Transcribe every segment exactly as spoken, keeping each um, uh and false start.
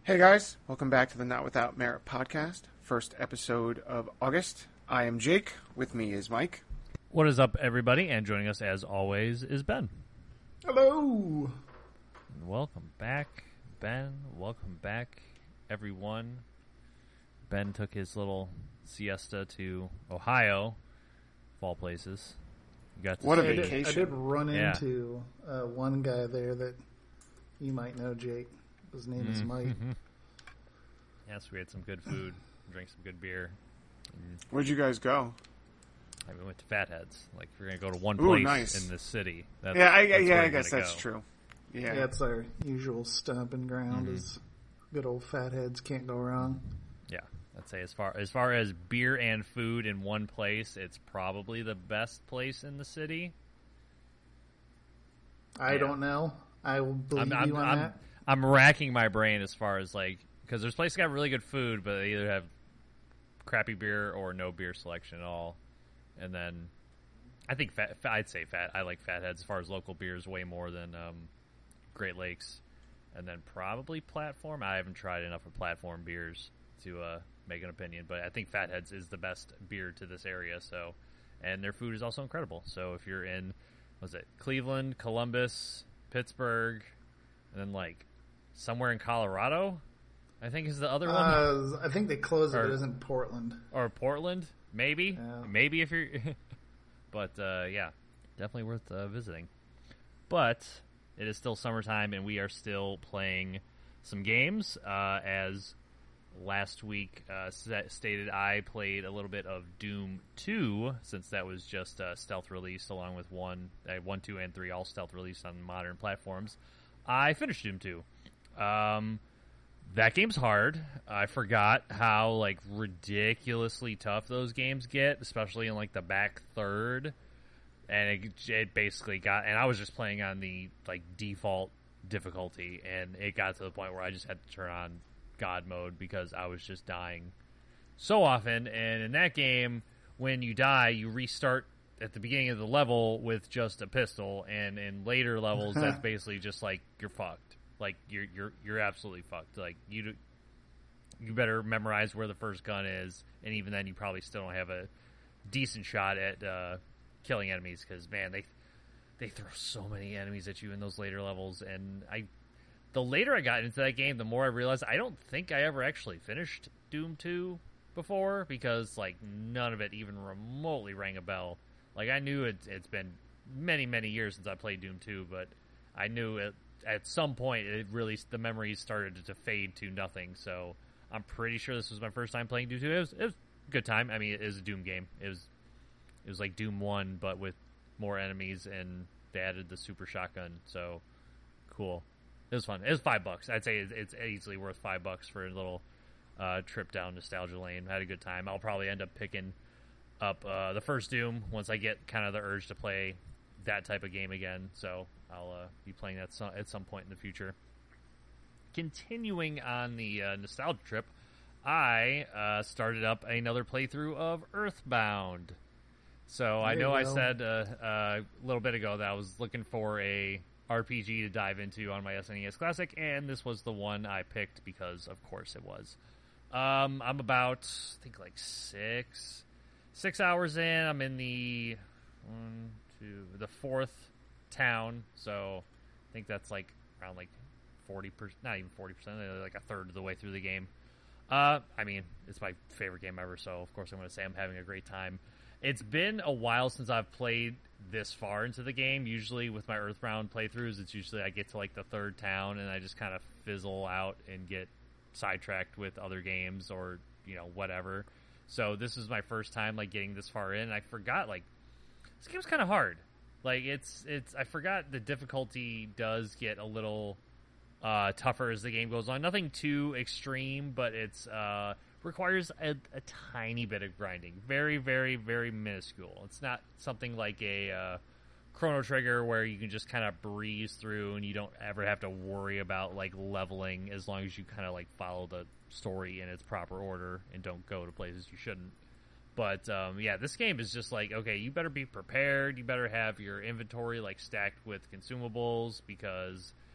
Hey guys, welcome back to the Not Without Merit podcast, first episode of August. I am Jake, with me is Mike. What is up, everybody? And joining us, as always, is Ben. Hello! And welcome back, Ben. Welcome back, everyone. Ben took his little siesta to Ohio, of all places. You got to What a see- I did, vacation. I did run Yeah. into uh, one guy there that you might know, Jake. His name is Mike. Yes, we had some good food, drank some good beer. Where'd you guys go? And we went to Fatheads. Like, if you're going to go to one Ooh, place nice. in this city, that's, yeah, I, that's yeah, where I you're guess gonna that's go. true. Yeah. Yeah, it's our usual stomping ground. Mhm. Is good old fatheads can't go wrong. Yeah, I'd say as far as far as beer and food in one place, it's probably the best place in the city. I Yeah. don't know. I will believe I'm, I'm, you on I'm, that. I'm racking my brain as far as like, because there's places that got really good food, but they either have crappy beer or no beer selection at all. And then I think fat, I'd say fat. I like Fatheads as far as local beers way more than um, Great Lakes. And then probably Platform. I haven't tried enough of Platform beers to uh, make an opinion, but I think Fatheads is the best beer to this area. So, and their food is also incredible. So if you're in, what was it, Cleveland, Columbus, Pittsburgh, and then like somewhere in Colorado, I think is the other one, Uh, I think they closed it. Or- It isn't Portland. or Portland, maybe, Yeah. maybe if you're, but uh, yeah, definitely worth uh, visiting. But it is still summertime, and we are still playing some games. Uh, as last week uh, st- stated, I played a little bit of Doom two, since that was just uh, stealth released, along with one, uh, one, two, and three all stealth released on modern platforms. I finished Doom two. Um, that game's hard. I forgot how like ridiculously tough those games get, especially in like the back third. And it, it basically got, and I was just playing on the like default difficulty, and it got to the point where I just had to turn on God mode because I was just dying so often. And in that game, when you die, you restart at the beginning of the level with just a pistol, and in later levels, that's basically just like you're fucked. Like you're you're you're absolutely fucked. Like you do, you better memorize where the first gun is, and even then, you probably still don't have a decent shot at uh, killing enemies because man, they they throw so many enemies at you in those later levels. And I, the later I got into that game, the more I realized I don't think I ever actually finished Doom two before, because like none of it even remotely rang a bell. Like I knew it, it's been many many years since I played Doom two, but I knew it. At some point, it really the memories started to fade to nothing. So I'm pretty sure this was my first time playing Doom two. It was, it was a good time. I mean, it was a Doom game. It was it was like Doom one, but with more enemies, and they added the super shotgun. So cool. It was fun. It was five bucks. I'd say it's, it's easily worth five bucks for a little uh, trip down nostalgia lane. I had a good time. I'll probably end up picking up uh, the first Doom once I get kind of the urge to play that type of game again. So I'll uh, be playing that some, at some point in the future. Continuing on the uh, nostalgia trip, I uh, started up another playthrough of Earthbound. So I There know you I go. said uh, uh, a little bit ago that I was looking for a R P G to dive into on my S N E S Classic, and this was the one I picked because, of course, it was. Um, I'm about, I think, like six, six hours in. I'm in the one, two, the fourth town, so I think that's like around like forty percent, not even forty percent, like a third of the way through the game. Uh, I mean, it's my favorite game ever, so of course I'm going to say I'm having a great time. It's been a while since I've played this far into the game. Usually with my Earthbound playthroughs, it's usually I get to like the third town and I just kind of fizzle out and get sidetracked with other games or, you know, whatever. So this is my first time like getting this far in. I forgot like this game's kind of hard. Like it's it's I forgot the difficulty does get a little uh, tougher as the game goes on. Nothing too extreme, but it's uh, requires a, a tiny bit of grinding. Very, very, very minuscule. It's not something like a uh, Chrono Trigger where you can just kind of breeze through and you don't ever have to worry about like leveling as long as you kind of like follow the story in its proper order and don't go to places you shouldn't. But um, yeah, this game is just like, okay, you better be prepared. You better have your inventory like stacked with consumables because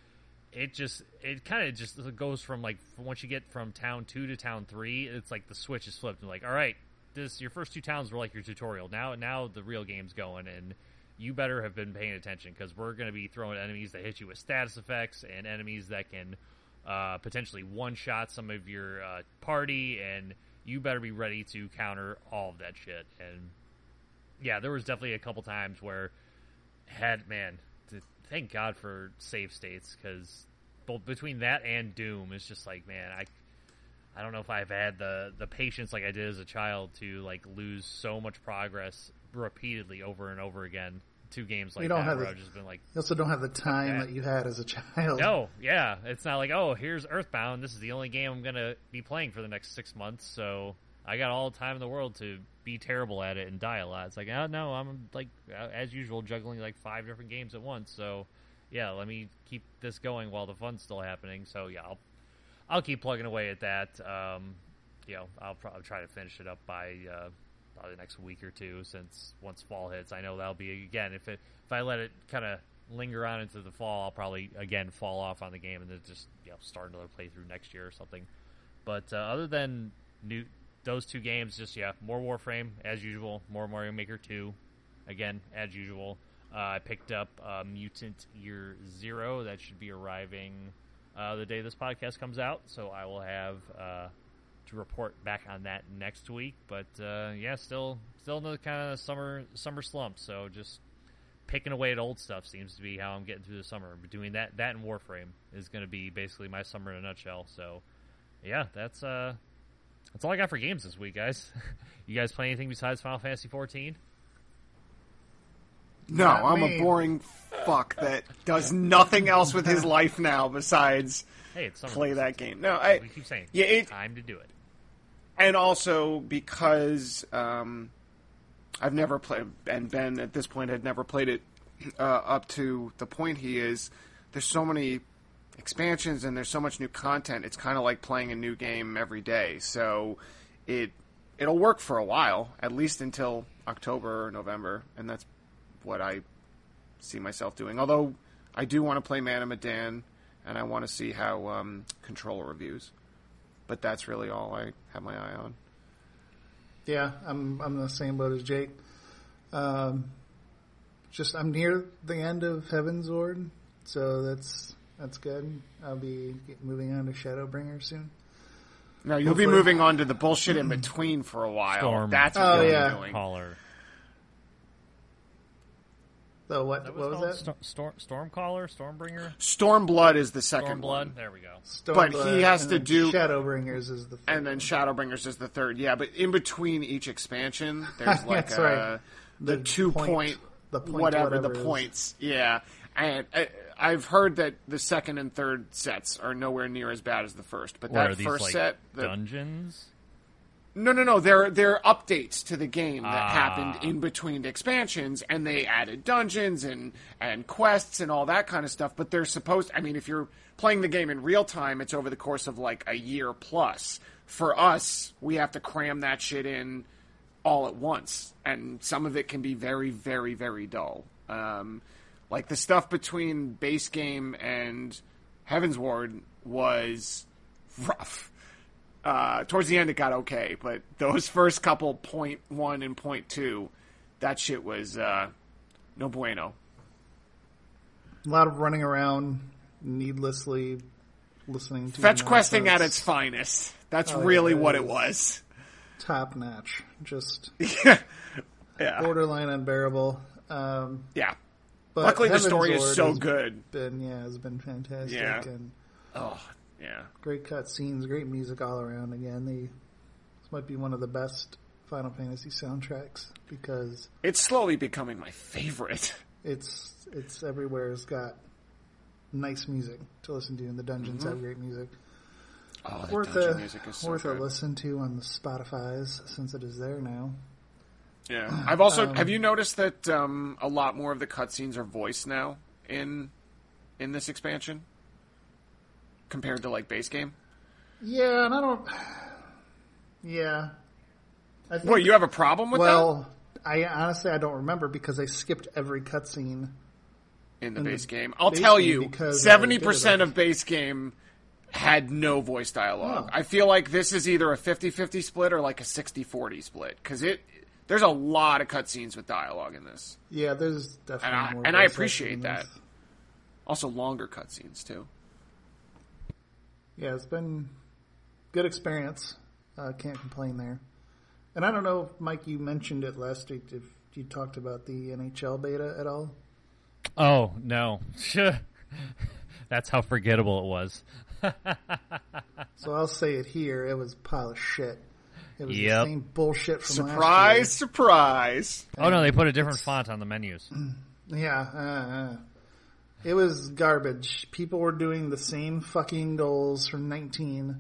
it just it kind of just goes from like once you get from town two to town three, it's like the switch is flipped. And like, all right, this your first two towns were like your tutorial. Now now the real game's going, and you better have been paying attention because we're going to be throwing enemies that hit you with status effects and enemies that can uh, potentially one shot some of your uh, party, and you better be ready to counter all of that shit. And yeah, there was definitely a couple times where had man. Thank God for save states, because both between that and Doom, it's just like, man, I, I don't know if I've had the, the patience like I did as a child to like lose so much progress repeatedly over and over again. Two games like you don't that have where the, I've just been like, you also don't have the time that. that you had as a child. No, yeah, it's not like, oh, here's Earthbound. This is the only game I'm gonna be playing for the next six months, so I got all the time in the world to be terrible at it and die a lot. It's like, oh, no, I'm, like, as usual, juggling, like, five different games at once. So, yeah, let me keep this going while the fun's still happening. So, yeah, I'll I'll keep plugging away at that. Um, you know, I'll probably try to finish it up by uh, probably the next week or two, since once fall hits, I know that'll be, again, if it if I let it kind of linger on into the fall, I'll probably, again, fall off on the game and then just, you know, start another playthrough next year or something. But uh, other than new... those two games, just, yeah, more Warframe, as usual, more Mario Maker two, again, as usual. Uh, I picked up uh, Mutant Year Zero. That should be arriving uh, the day this podcast comes out, so I will have uh, to report back on that next week. But, uh, yeah, still still in the kind of summer summer slump, so just picking away at old stuff seems to be how I'm getting through the summer. Doing that, that and Warframe is going to be basically my summer in a nutshell. So, yeah, that's... Uh, That's all I got for games this week, guys. You guys play anything besides Final Fantasy fourteen? No, Not I'm me. a boring fuck that does nothing else with his life now besides Hey, it's summer. play that game. No, I We keep saying, yeah, it, time to do it. and also because um, I've never played, and Ben at this point had never played it uh, up to the point he is. There's so many expansions and there's so much new content. It's kind of like playing a new game every day. So it it'll work for a while, at least until October or November, and that's what I see myself doing. Although I do want to play Man of Medan, and I want to see how um, Control reviews. But that's really all I have my eye on. Yeah, I'm I'm in the same boat as Jake. Um, just I'm near the end of Heaven's Ward, so that's that's good. I'll be moving on to Shadowbringer soon. No, you'll Hopefully. be moving on to the bullshit in between for a while. Storm. That's what Oh, you'll yeah. be doing. Caller. So what That what was called? that? Sto- Storm, Stormcaller? Stormbringer? Stormblood is the second Stormblood? one. There we go. But he Stormblood, has and to then do- Shadowbringers is the third And then Shadowbringers is the third. Yeah, but in between each expansion, there's like That's a, right. the, The two point- point, the point whatever, whatever the is. points. Yeah. And I, I've heard that the second and third sets are nowhere near as bad as the first. But Or are that these first like set... The, dungeons? No, no, no. They're they're updates to the game that Ah. happened in between expansions, and they added dungeons and and quests and all that kind of stuff. But they're supposed. I mean, if you're playing the game in real time, it's over the course of like a year plus. For us, we have to cram that shit in all at once, and some of it can be very, very, very dull. Um, like the stuff between base game and Heaven's Ward was rough. Uh, towards the end, it got okay, but those first couple, point one and point two, that shit was uh, no bueno. A lot of running around needlessly, listening to Fetch questing at nonsense. its finest. That's Oh, really yeah, what it it is. was. Top notch, just Yeah, borderline unbearable. Um, yeah. but Luckily, the Heaven's story is Ward so has good. Been yeah, has been fantastic Yeah. and Oh, yeah. great cut scenes, great music all around. Again, they this might be one of the best Final Fantasy soundtracks because It's slowly becoming my favorite. it's it's everywhere. It's got nice music to listen to, and the dungeons have great music. Oh, the Worth dungeon a music is so worth a good. listen to on the Spotify's since it is there now. Yeah, I've also. Um, have you noticed that um, a lot more of the cutscenes are voiced now in in this expansion compared to like base game? Yeah, and I don't. Yeah, I think, What, you have a problem with that? well, I honestly I don't remember because I skipped every cutscene in the In the base game. I'll base tell game you, because, uh, seventy did percent it. of base game had no voice dialogue. Oh. I feel like this is either a fifty-fifty split or like a sixty-forty split, because it there's a lot of cutscenes with dialogue in this. Yeah, there's definitely And I, more and I voice appreciate acting in that. this. Also, longer cutscenes, too. Yeah, it's been good experience. Uh, can't complain there. And I don't know, if, Mike, you mentioned it last week. If you talked about the N H L beta at all? Oh, no. That's how forgettable it was. So I'll say it here. It was a pile of shit. It was Yep. the same bullshit from last Surprise, surprise. Oh, no, they put a different font on the menus. year. Yeah. Uh, uh. It was garbage. People were doing the same fucking goals from nineteen.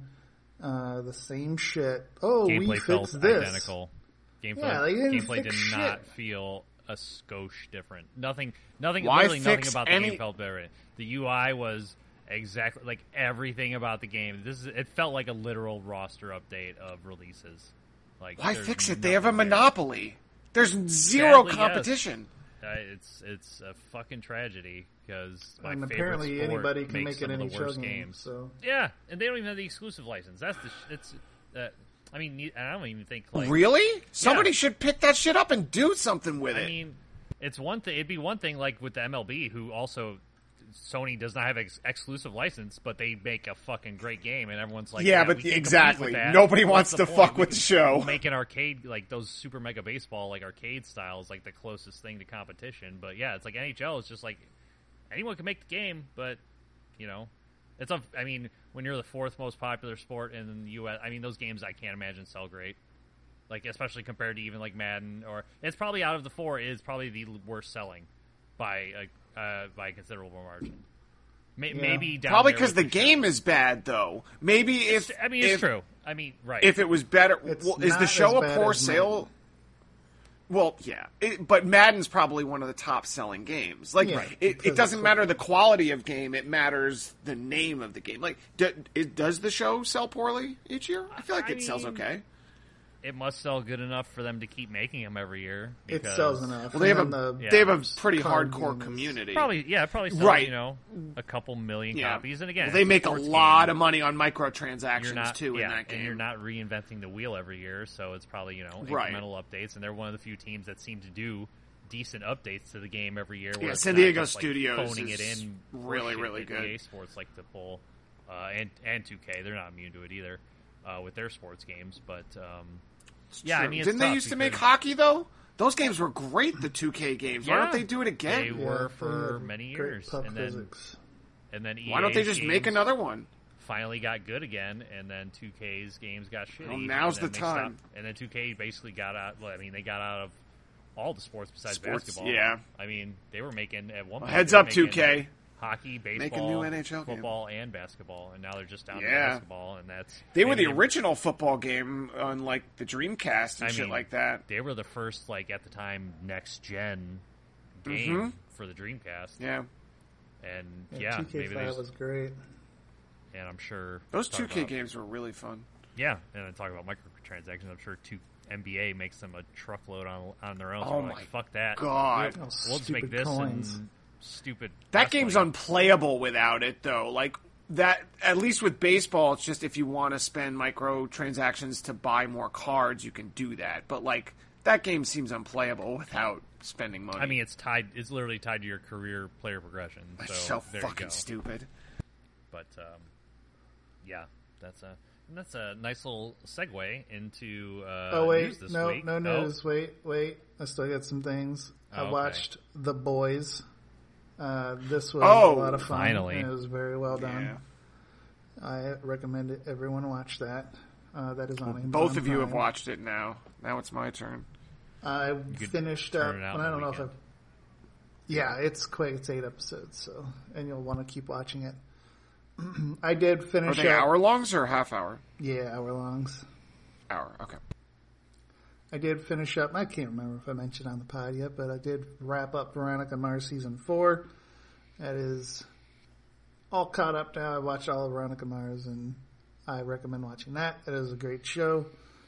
Uh, the same shit. Oh, we Gameplay felt fixed this. identical. Gameplay, Yeah, they didn't gameplay fix did shit. not feel a skosh different. Nothing, nothing, Why literally nothing fix about the any- game felt better. The U I was exactly like everything about the game. This is, it felt like a literal roster update of releases. Like, Why there's fix it? They have a nothing there. monopoly. There's zero Sadly, yes. competition. Uh, it's it's a fucking tragedy because my And favorite apparently sport anybody can makes make some an of N the H L worst game. games. So Yeah, and they don't even have the exclusive license. That's the sh- it's. Uh, I mean, ne- and I don't even think like Really? Somebody Yeah. should pick that shit up and do something with I it. mean, it's one thing. It'd be one thing like with the M L B, who also Sony does not have ex- exclusive license, but they make a fucking great game, and everyone's like, Yeah, yeah, but we can't compete exactly. with that. Nobody What's wants the to point? fuck We with can- the show. we'll make an arcade like those Super Mega Baseball, like arcade styles, like the closest thing to competition. But yeah, it's like N H L is just like anyone can make the game, but you know, it's a. I mean, when you're the fourth most popular sport in the U S, I mean, those games I can't imagine sell great. Like, especially compared to even like Madden, or it's probably out of the four is probably the worst selling by a uh, by a considerable margin. May- Yeah. Maybe down Probably there because with the game show. is bad, though. Maybe if I mean, it's if, true. I mean, right? If it was better, It's well, is not the show as a bad poor as sale? Madden. Well, yeah, it, but Madden's probably one of the top selling games. Like, Yeah, it, because it doesn't it's matter the quality of game; it matters the name of the game. Like, do, it, does the show sell poorly each year? I feel like I it sells mean, okay. it must sell good enough for them to keep making them every year. it because- sells enough. Well, they have a And then the Yeah. they have a pretty card hardcore game is- community. Probably, yeah, probably sells, Right. you know, a couple million Yeah. copies. And again, Well, they it's make a sports lot game. of money on You're microtransactions not, too yeah, in that game. and you're not reinventing the wheel every year, so it's probably you know Right. incremental updates. And they're one of the few teams that seem to do decent updates to the game every year. Where Yeah, it's San not Diego just, like, Studios phoning it is in really, horseshit really that good. E A Sports like to pull, uh, and and two K, they're not immune to it either uh, with their sports games. But um, yeah, I True. mean, it's didn't they tough used to make because- hockey though? Those games were great. The two K games. Why don't Yeah. they do it They again? were Yeah, for they had many great years, puck and then physics. and then E A's Why don't they just make games another one? Finally got good again, and then two K's games got shitty. Well, now's and then the they stopped- time. and then two K basically got out. Well, I mean, they got out of all the sports besides Sports, basketball. yeah. I mean, they were making at one Well, point. heads they were up, two making K. Hockey, baseball, Make a new N H L game. football, and basketball, and now they're just down to Yeah. basketball, and that's They were maybe the original football game on like the Dreamcast and I shit mean, like that. They were the first, like at the time, next gen game Mhm. for the Dreamcast, Yeah, and Yeah, yeah, two K maybe they. five Just, was great. and I'm sure those talk two K about- games were really fun. Yeah, and then talk about microtransactions. I'm sure two N B A makes them a truckload on on their own. So Oh I'm my like, fuck that. God. we'll, Oh, we'll just make stupid this coins. and stupid. That game's wrestling. unplayable without it, though. Like that, at least with baseball, it's just if you want to spend microtransactions to buy more cards, you can do that. But like that game seems unplayable without spending money. I mean, it's tied. It's literally tied to your career player progression. So, it's so there you fucking go. stupid. But um, yeah, that's a and that's a nice little segue into uh, Oh wait, news this no, week. no Oh, news. Wait, wait. I still got some things. Oh, I okay. watched The Boys. Uh, this was Oh, a lot of fun. finally. and it was very well done. Yeah. I recommend it. Everyone watch that. Uh, that is on Amazon Both of you have Prime. watched it now. Now it's my turn. I could finished turn up, it out and in I the don't know if I. weekend. Yeah, it's quick. It's eight episodes, so and you'll want to keep watching it. I did Are finish they up. hour longs or half hour? Yeah, hour longs. Hour. Okay. I did finish up. I can't remember if I mentioned on the pod yet, but I did wrap up Veronica Mars season four. That is all caught up now. I watched all of Veronica Mars, and I recommend watching that. It is a great show.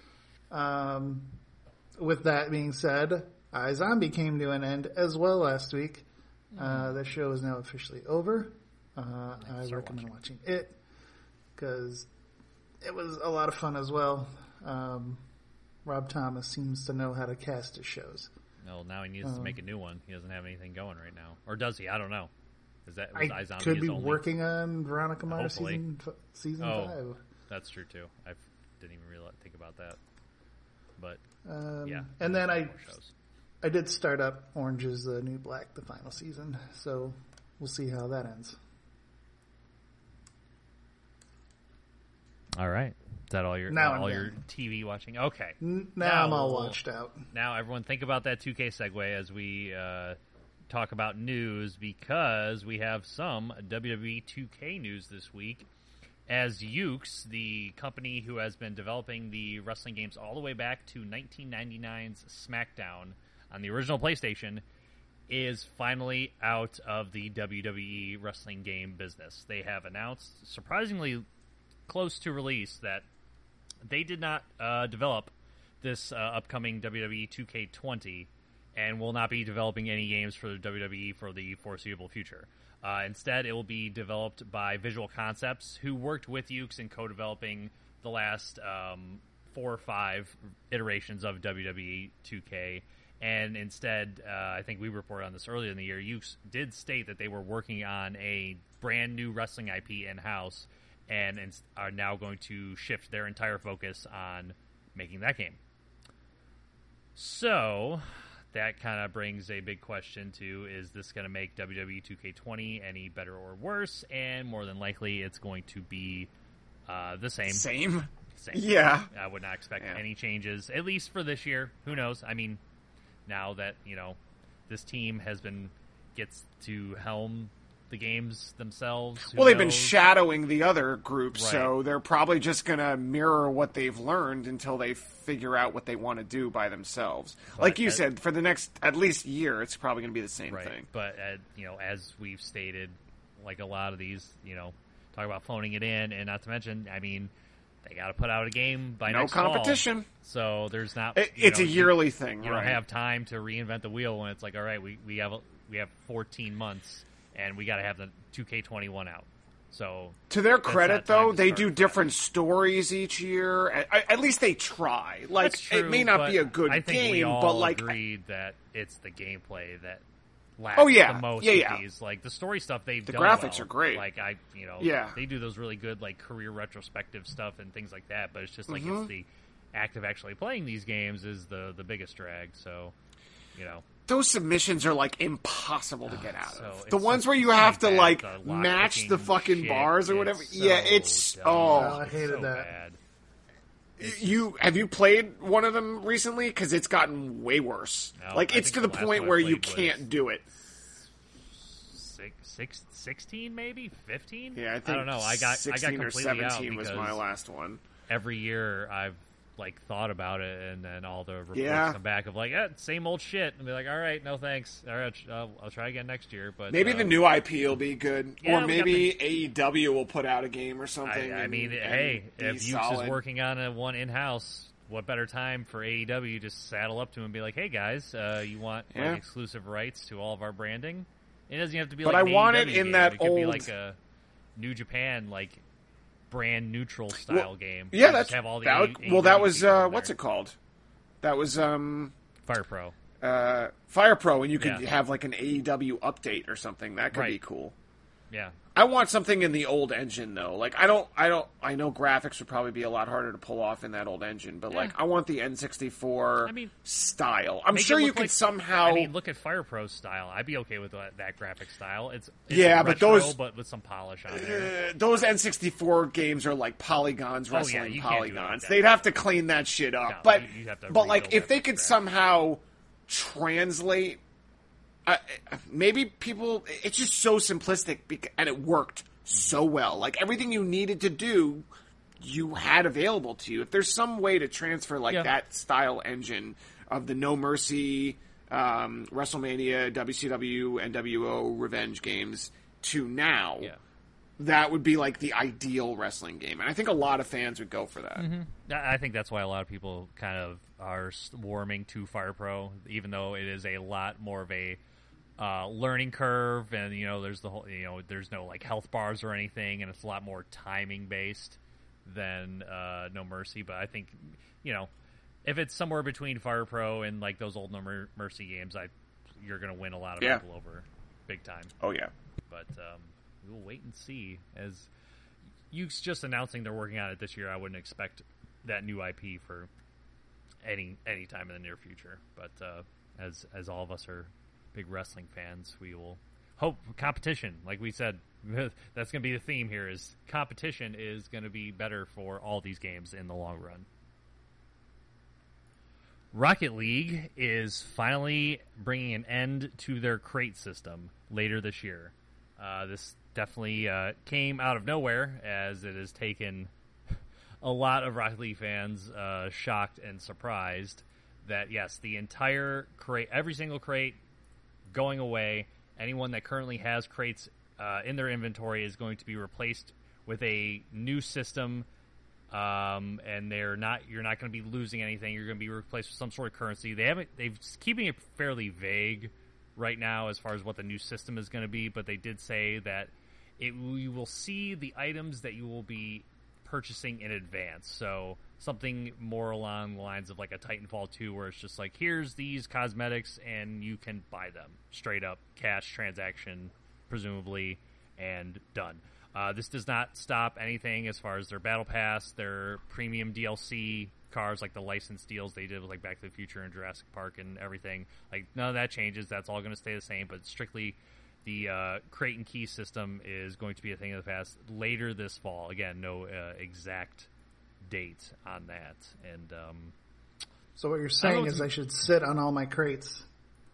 Um, with that being said, iZombie came to an end as well last week. Uh, that show is now officially over. Uh, I Start recommend watching. watching it because it was a lot of fun as well. Um, Rob Thomas seems to know how to cast his shows. No, now he needs Um, to make a new one. He doesn't have anything going right now, or does he? I don't know. Is that was I iZombie could his be only? working on Veronica Mars Hopefully. season f- season Oh. five. That's true too. I f- didn't even realize, think about that. But Um, yeah, and then there's I more shows. I did start up Orange is the New Black, the final season. So we'll see how that ends. All right, is that all your Now I'm all your done. T V watching? Okay, N- now, Now I'm all we'll- watched out. now everyone think about that two K segue as we uh, talk about news, because we have some W W E two K news this week. As Ukes, the company who has been developing the wrestling games all the way back to nineteen ninety-nine's SmackDown on the original PlayStation, is finally out of the W W E wrestling game business. They have announced, surprisingly close to release, that they did not uh, develop this uh, upcoming W W E two K twenty and will not be developing any games for the W W E for the foreseeable future. Uh, instead, it will be developed by Visual Concepts, who worked with Ukes in co-developing the last um, four or five iterations of W W E two K. And instead, uh, I think we reported on this earlier in the year, Ukes did state that they were working on a brand new wrestling I P in-house and ins- are now going to shift their entire focus on making that game. So that kind of brings a big question to, is this going to make W W E two K twenty any better or worse? And more than likely, it's going to be uh, the same. Same. Same. Yeah. I would not expect Yeah. any changes, at least for this year. Who knows? I mean, now that, you know, this team has been, gets to helm the games themselves. who Well, they've been knows? shadowing the other groups, Right. so they're probably just going to mirror what they've learned until they figure out what they want to do by themselves. But like you at- said, for the next at least year, it's probably going to be the same Right. thing. But, uh, you know, as we've stated, like a lot of these, you know, talk about phoning it in, and not to mention, I mean, they got to put out a game by No next fall. competition. So there's not. It, you it's know, a you- yearly thing, You right? don't have time to reinvent the wheel when it's like, all right, we, we have a, we have fourteen months, and we got to have the two K twenty-one out. So To their that's credit, not time though, to they start do fresh. different stories each year. At, at least they try. Like, That's true, it may not but be a good I think game, we all but like, agreed that it's the gameplay that lacks Oh, yeah. the most Yeah, with yeah. these. Like the story stuff, they've The done graphics well. are great. Like I, you know, Yeah. they do those really good like career retrospective stuff and things like that. But it's just like Mhm. it's the act of actually playing these games is the the biggest drag. So, you know. those submissions are like impossible to get out So of. it's The ones so- where you so have to bad, like the match the lock-picking fucking shit, bars or whatever. it's Yeah, so it's dumb. oh. I hated so that. bad. You have you played one of them recently? Because it's gotten way worse. No, like I it's think to the the last point one I where you played was- can't do it. Six, six, sixteen maybe fifteen. Yeah, I think don't know. I got I got sixteen or completely out seventeen was because my last one. every year I've like thought about it, and then all the reports Yeah. come back of like, eh, same old shit, and be like, all right, no thanks. All right, I'll, I'll try again next year. But Maybe uh, the new I P will be good, Yeah, or we got maybe A E W will put out a game or something. I, I and- mean, and hey, be if Ukes solid. is working on a one in house, what better time for A E W to saddle up to him and be like, hey guys, uh, you want Yeah. like exclusive rights to all of our branding? It doesn't have to be But like I an want A E it W in game. that it could be old- like a New Japan like brand neutral style Well, game. Yeah, You that's just have all the that A- would- well. That A E W was people uh, in what's there. it called? That was um, Fire Pro. uh, Fire Pro, and you could Yeah. have like an A E W update or something. That could be Right. cool. Yeah. I want something in the old engine though. Like I don't, I don't, I know graphics would probably be a lot harder to pull off in that old engine, but like I want the N sixty-four I mean, style. I'm Make it sure you look could like- somehow. I mean, look at Fire Pro's style. I'd be okay with that, that graphic style. It's, it's Yeah, but retro, those- but with some polish on there. Uh, those N sixty-four games are like polygons, Oh, yeah, wrestling you can't do it like polygons. that. They'd have to clean that shit up. No, but you- you'd have to but like rebuild if that they from could scratch. somehow translate, uh, maybe people. It's just so simplistic, bec- and it worked so well. Like everything you needed to do, you had available to you. If there's some way to transfer like Yeah. that style engine of the No Mercy, um, WrestleMania, W C W, N W O Revenge games to now. Yeah. That would be like the ideal wrestling game, and I think a lot of fans would go for that. I I think that's why a lot of people kind of are s- warming to Fire Pro, even though it is a lot more of a uh, learning curve, and you know, there's the whole, you know, there's no like health bars or anything, and it's a lot more timing based than uh, No Mercy. But I think, you know, if it's somewhere between Fire Pro and like those old No Mer- Mercy games, I you're gonna win a lot of yeah. people over, big time. Oh yeah. But um, we'll wait and see. As Yuke's just announcing they're working on it this year, I wouldn't expect that new I P for any any time in the near future. But uh, as as all of us are big wrestling fans, we will hope competition. Like we said, that's going to be the theme here. Is competition is going to be better for all these games in the long run. Rocket League is finally bringing an end to their crate system later this year. Uh, this definitely uh, came out of nowhere, as it has taken a lot of Rocket League fans uh, shocked and surprised that, yes, the entire crate, every single crate going away. Anyone that currently has crates uh, in their inventory is going to be replaced with a new system. Um, and they're not. You're not going to be losing anything. You're going to be replaced with some sort of currency. They haven't. They've keeping it fairly vague right now as far as what the new system is going to be. But they did say that it. You will see the items that you will be purchasing in advance. So something more along the lines of like a Titanfall two, where it's just like, here's these cosmetics and you can buy them straight up, cash transaction, presumably, and done. Uh, this does not stop anything as far as their battle pass, their premium D L C cars, like the licensed deals they did with like Back to the Future and Jurassic Park and everything. Like none of that changes. That's all going to stay the same. But strictly, the uh, crate and key system is going to be a thing of the past later this fall. Again, no uh, exact date on that. And um, so what you're saying is I should sit on all my crates.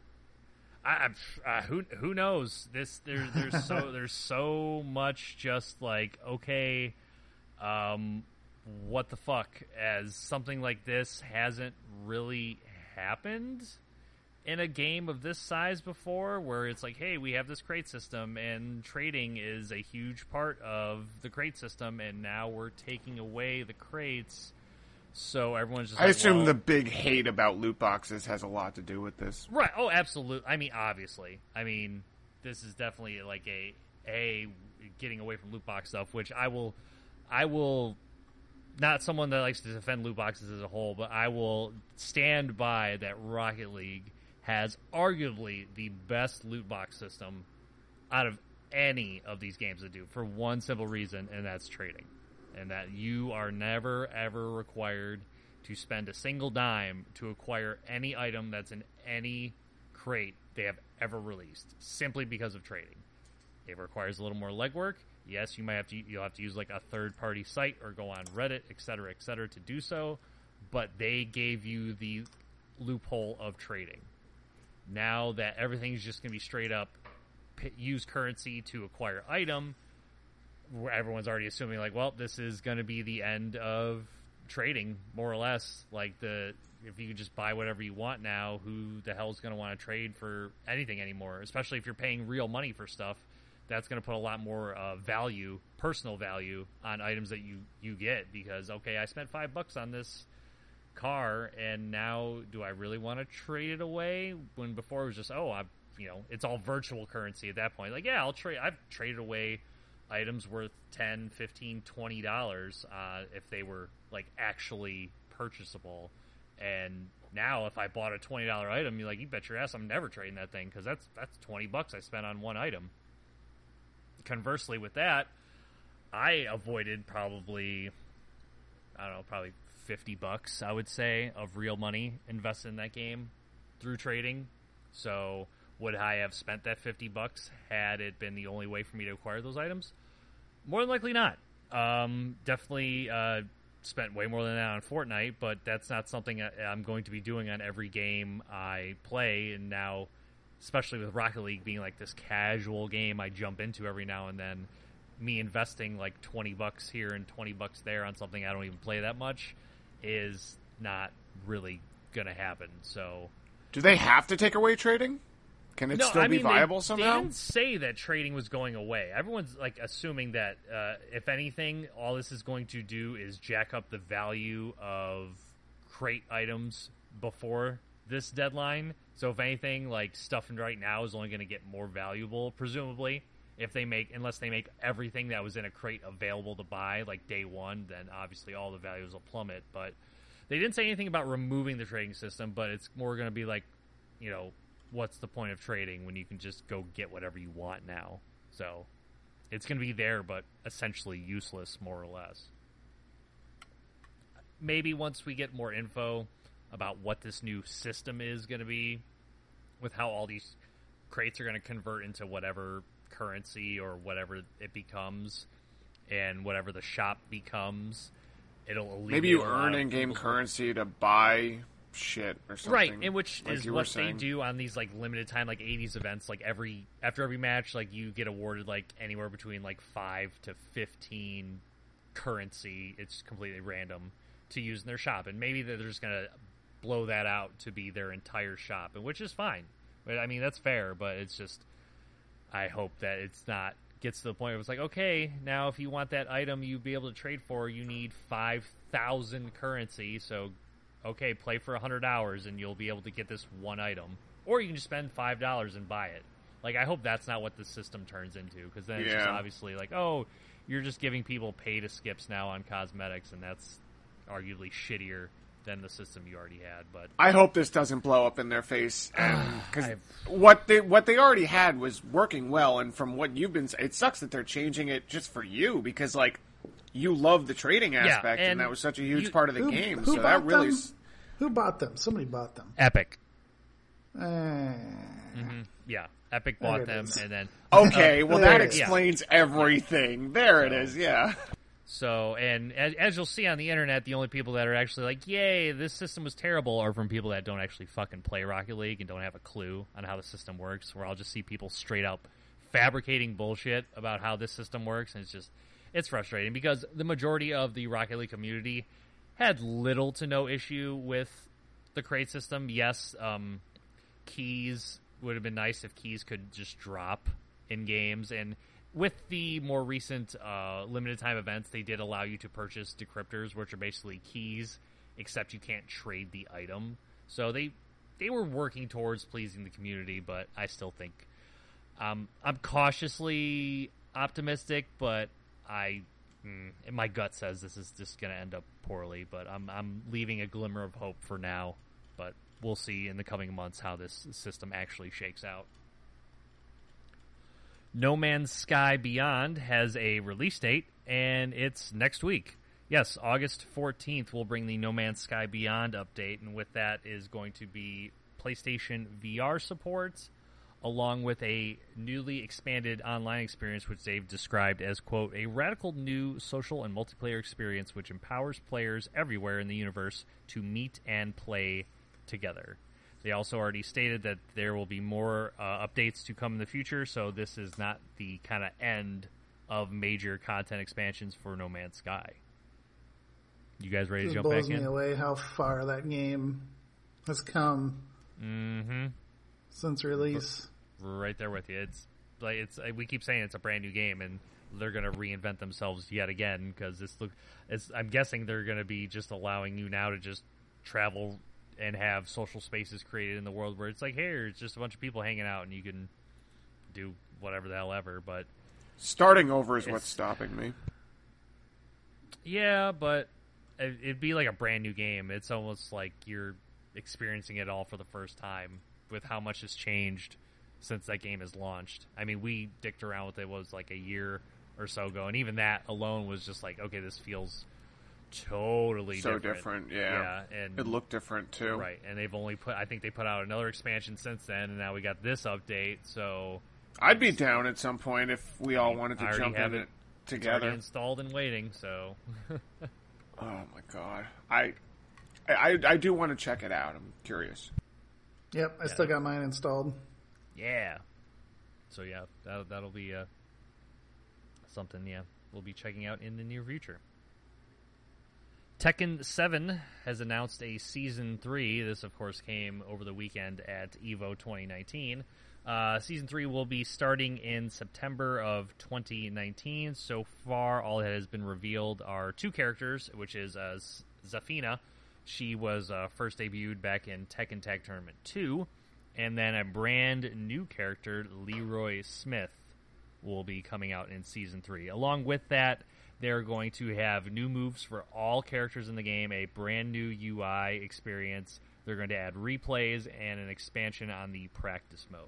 I, uh, who who knows? This there, there's so there's so much just like, okay, um, what the fuck? As something like this hasn't really happened in a game of this size before, where it's like, hey, we have this crate system and trading is a huge part of the crate system, and now we're taking away the crates. So everyone's just I like, assume well, the big hate about loot boxes has a lot to do with this. right. Oh, absolutely. I mean, obviously. I mean, this is definitely like a a getting away from loot box stuff, which I will I will not someone that likes to defend loot boxes as a whole, but I will stand by that Rocket League has arguably the best loot box system out of any of these games that do, for one simple reason, and that's trading. And that you are never, ever required to spend a single dime to acquire any item that's in any crate they have ever released, simply because of trading. It requires a little more legwork. Yes, you might have to. You'll have to use like a third-party site or go on Reddit, et cetera, et cetera, to do so. But they gave you the loophole of trading. Now that everything's just going to be straight up use currency to acquire item, everyone's already assuming like, well, this is going to be the end of trading, more or less. Like, the if you can just buy whatever you want now, who the hell's going to want to trade for anything anymore? Especially if you're paying real money for stuff, that's going to put a lot more uh, value, personal value, on items that you you get. Because, okay, I spent five bucks on this car, and now do I really want to trade it away? When before it was just, oh, I, you know, it's all virtual currency at that point. Like, yeah, I'll trade. I've traded away items worth ten, fifteen, twenty dollars uh, if they were like actually purchasable. And now if I bought a twenty dollar item, you're like, you bet your ass I'm never trading that thing, because that's that's twenty bucks I spent on one item. Conversely with that, I avoided probably, I don't know, probably fifty bucks, I would say, of real money invested in that game through trading. So would I have spent that fifty bucks had it been the only way for me to acquire those items? More than likely not. Um, definitely uh, spent way more than that on Fortnite, but that's not something I'm going to be doing on every game I play. And now, especially with Rocket League being like this casual game I jump into every now and then, me investing like twenty bucks here and twenty bucks there on something I don't even play that much is not really going to happen. So, do they have to take away trading? Can it no, still I be mean, viable they, somehow? They didn't say that trading was going away. Everyone's like assuming that uh, if anything, all this is going to do is jack up the value of crate items before this deadline. So if anything, like stuff right now is only going to get more valuable, presumably. If they make, unless they make everything that was in a crate available to buy like day one, then obviously all the values will plummet. But they didn't say anything about removing the trading system, but it's more going to be like, you know, what's the point of trading when you can just go get whatever you want now? So it's going to be there, but essentially useless, more or less. Maybe once we get more info about what this new system is going to be, with how all these crates are going to convert into whatever currency or whatever it becomes, and whatever the shop becomes, it'll alleviate maybe you a lot earn of in-game people's- currency to buy shit or something. Right, and which like is you were what they saying. do on these like limited time like eighties events. Like every after every match, like you get awarded like anywhere between like five to fifteen currency. It's completely random to use in their shop, and maybe they're just gonna blow that out to be their entire shop, and which is fine. But I mean that's fair, but it's just I hope that it's not gets to the point where it's like, okay, now if you want that item you'd be able to trade for, you need five thousand currency, so okay, play for one hundred hours and you'll be able to get this one item. Or you can just spend five dollars and buy it. Like, I hope that's not what the system turns into, because then it's Yeah. just obviously like, oh, you're just giving people pay-to-skips now on cosmetics, and that's arguably shittier than the system you already had. But I hope this doesn't blow up in their face, because I've- what they what they already had was working well. And from what you've been, it sucks that they're changing it just for you, because like you love the trading aspect, and, and that was such a huge you- part of the Who, game. who so bought that really, them? s- Who bought them? Somebody bought them. Epic. Eh. Yeah, Epic There bought it them, is. and then okay, well there that it is. explains everything. There it So- is. Yeah. So, and as, as you'll see on the internet, the only people that are actually like, yay, this system was terrible, are from people that don't actually fucking play Rocket League and don't have a clue on how the system works, where I'll just see people straight up fabricating bullshit about how this system works, and it's just, it's frustrating, because the majority of the Rocket League community had little to no issue with the crate system. Yes, um, keys would have been nice if keys could just drop in games, and with the more recent uh, limited time events, they did allow you to purchase decryptors, which are basically keys, except you can't trade the item. So they they were working towards pleasing the community, but I still think um, I'm cautiously optimistic, but I mm, my gut says this is just going to end up poorly. But I'm I'm leaving a glimmer of hope for now. But we'll see in the coming months how this system actually shakes out. No Man's Sky Beyond has a release date, and it's next week. Yes, August fourteenth will bring the No Man's Sky Beyond update, and with that is going to be PlayStation V R support, along with a newly expanded online experience, which they've described as, quote, a radical new social and multiplayer experience which empowers players everywhere in the universe to meet and play together. They also already stated that there will be more uh, updates to come in the future, so this is not the kind of end of major content expansions for No Man's Sky. You guys ready It to jump blows back me in? away how far that game has come Mm-hmm. since release. Right there with you. It's like it's we keep saying it's a brand new game, and they're going to reinvent themselves yet again, because this look. It's, I'm guessing they're going to be just allowing you now to just travel and have social spaces created in the world where it's like, hey, it's just a bunch of people hanging out and you can do whatever the hell ever. But Starting over is It's- what's stopping me. yeah, but it- it'd be like a brand new game. It's almost like you're experiencing it all for the first time with how much has changed since that game has launched. I mean, we dicked around with it, what was like a year or so ago, and even that alone was just like, okay, this feels totally So different. different, yeah. Yeah, and It looked different too. right, and they've only put, I think they put out another expansion since then, and now we got this update, so I'd be down at some point if we all mean, wanted I to already jump have in it. it it's already together. installed and waiting, so Oh my god, I, I, I do want to check it out. I'm curious. Yep, I still got mine installed. yeah. So yeah, that that'll be uh, something. Yeah, we'll be checking out in the near future. Tekken seven has announced a Season three. This, of course, came over the weekend at EVO twenty nineteen. Uh, season three will be starting in September of twenty nineteen. So far, all that has been revealed are two characters, which is uh, Zafina. She was uh, first debuted back in Tekken Tag Tournament two, and then a brand new character, Leroy Smith, will be coming out in Season three. Along with that, they're going to have new moves for all characters in the game, a brand new U I experience. They're going to add replays and an expansion on the practice mode.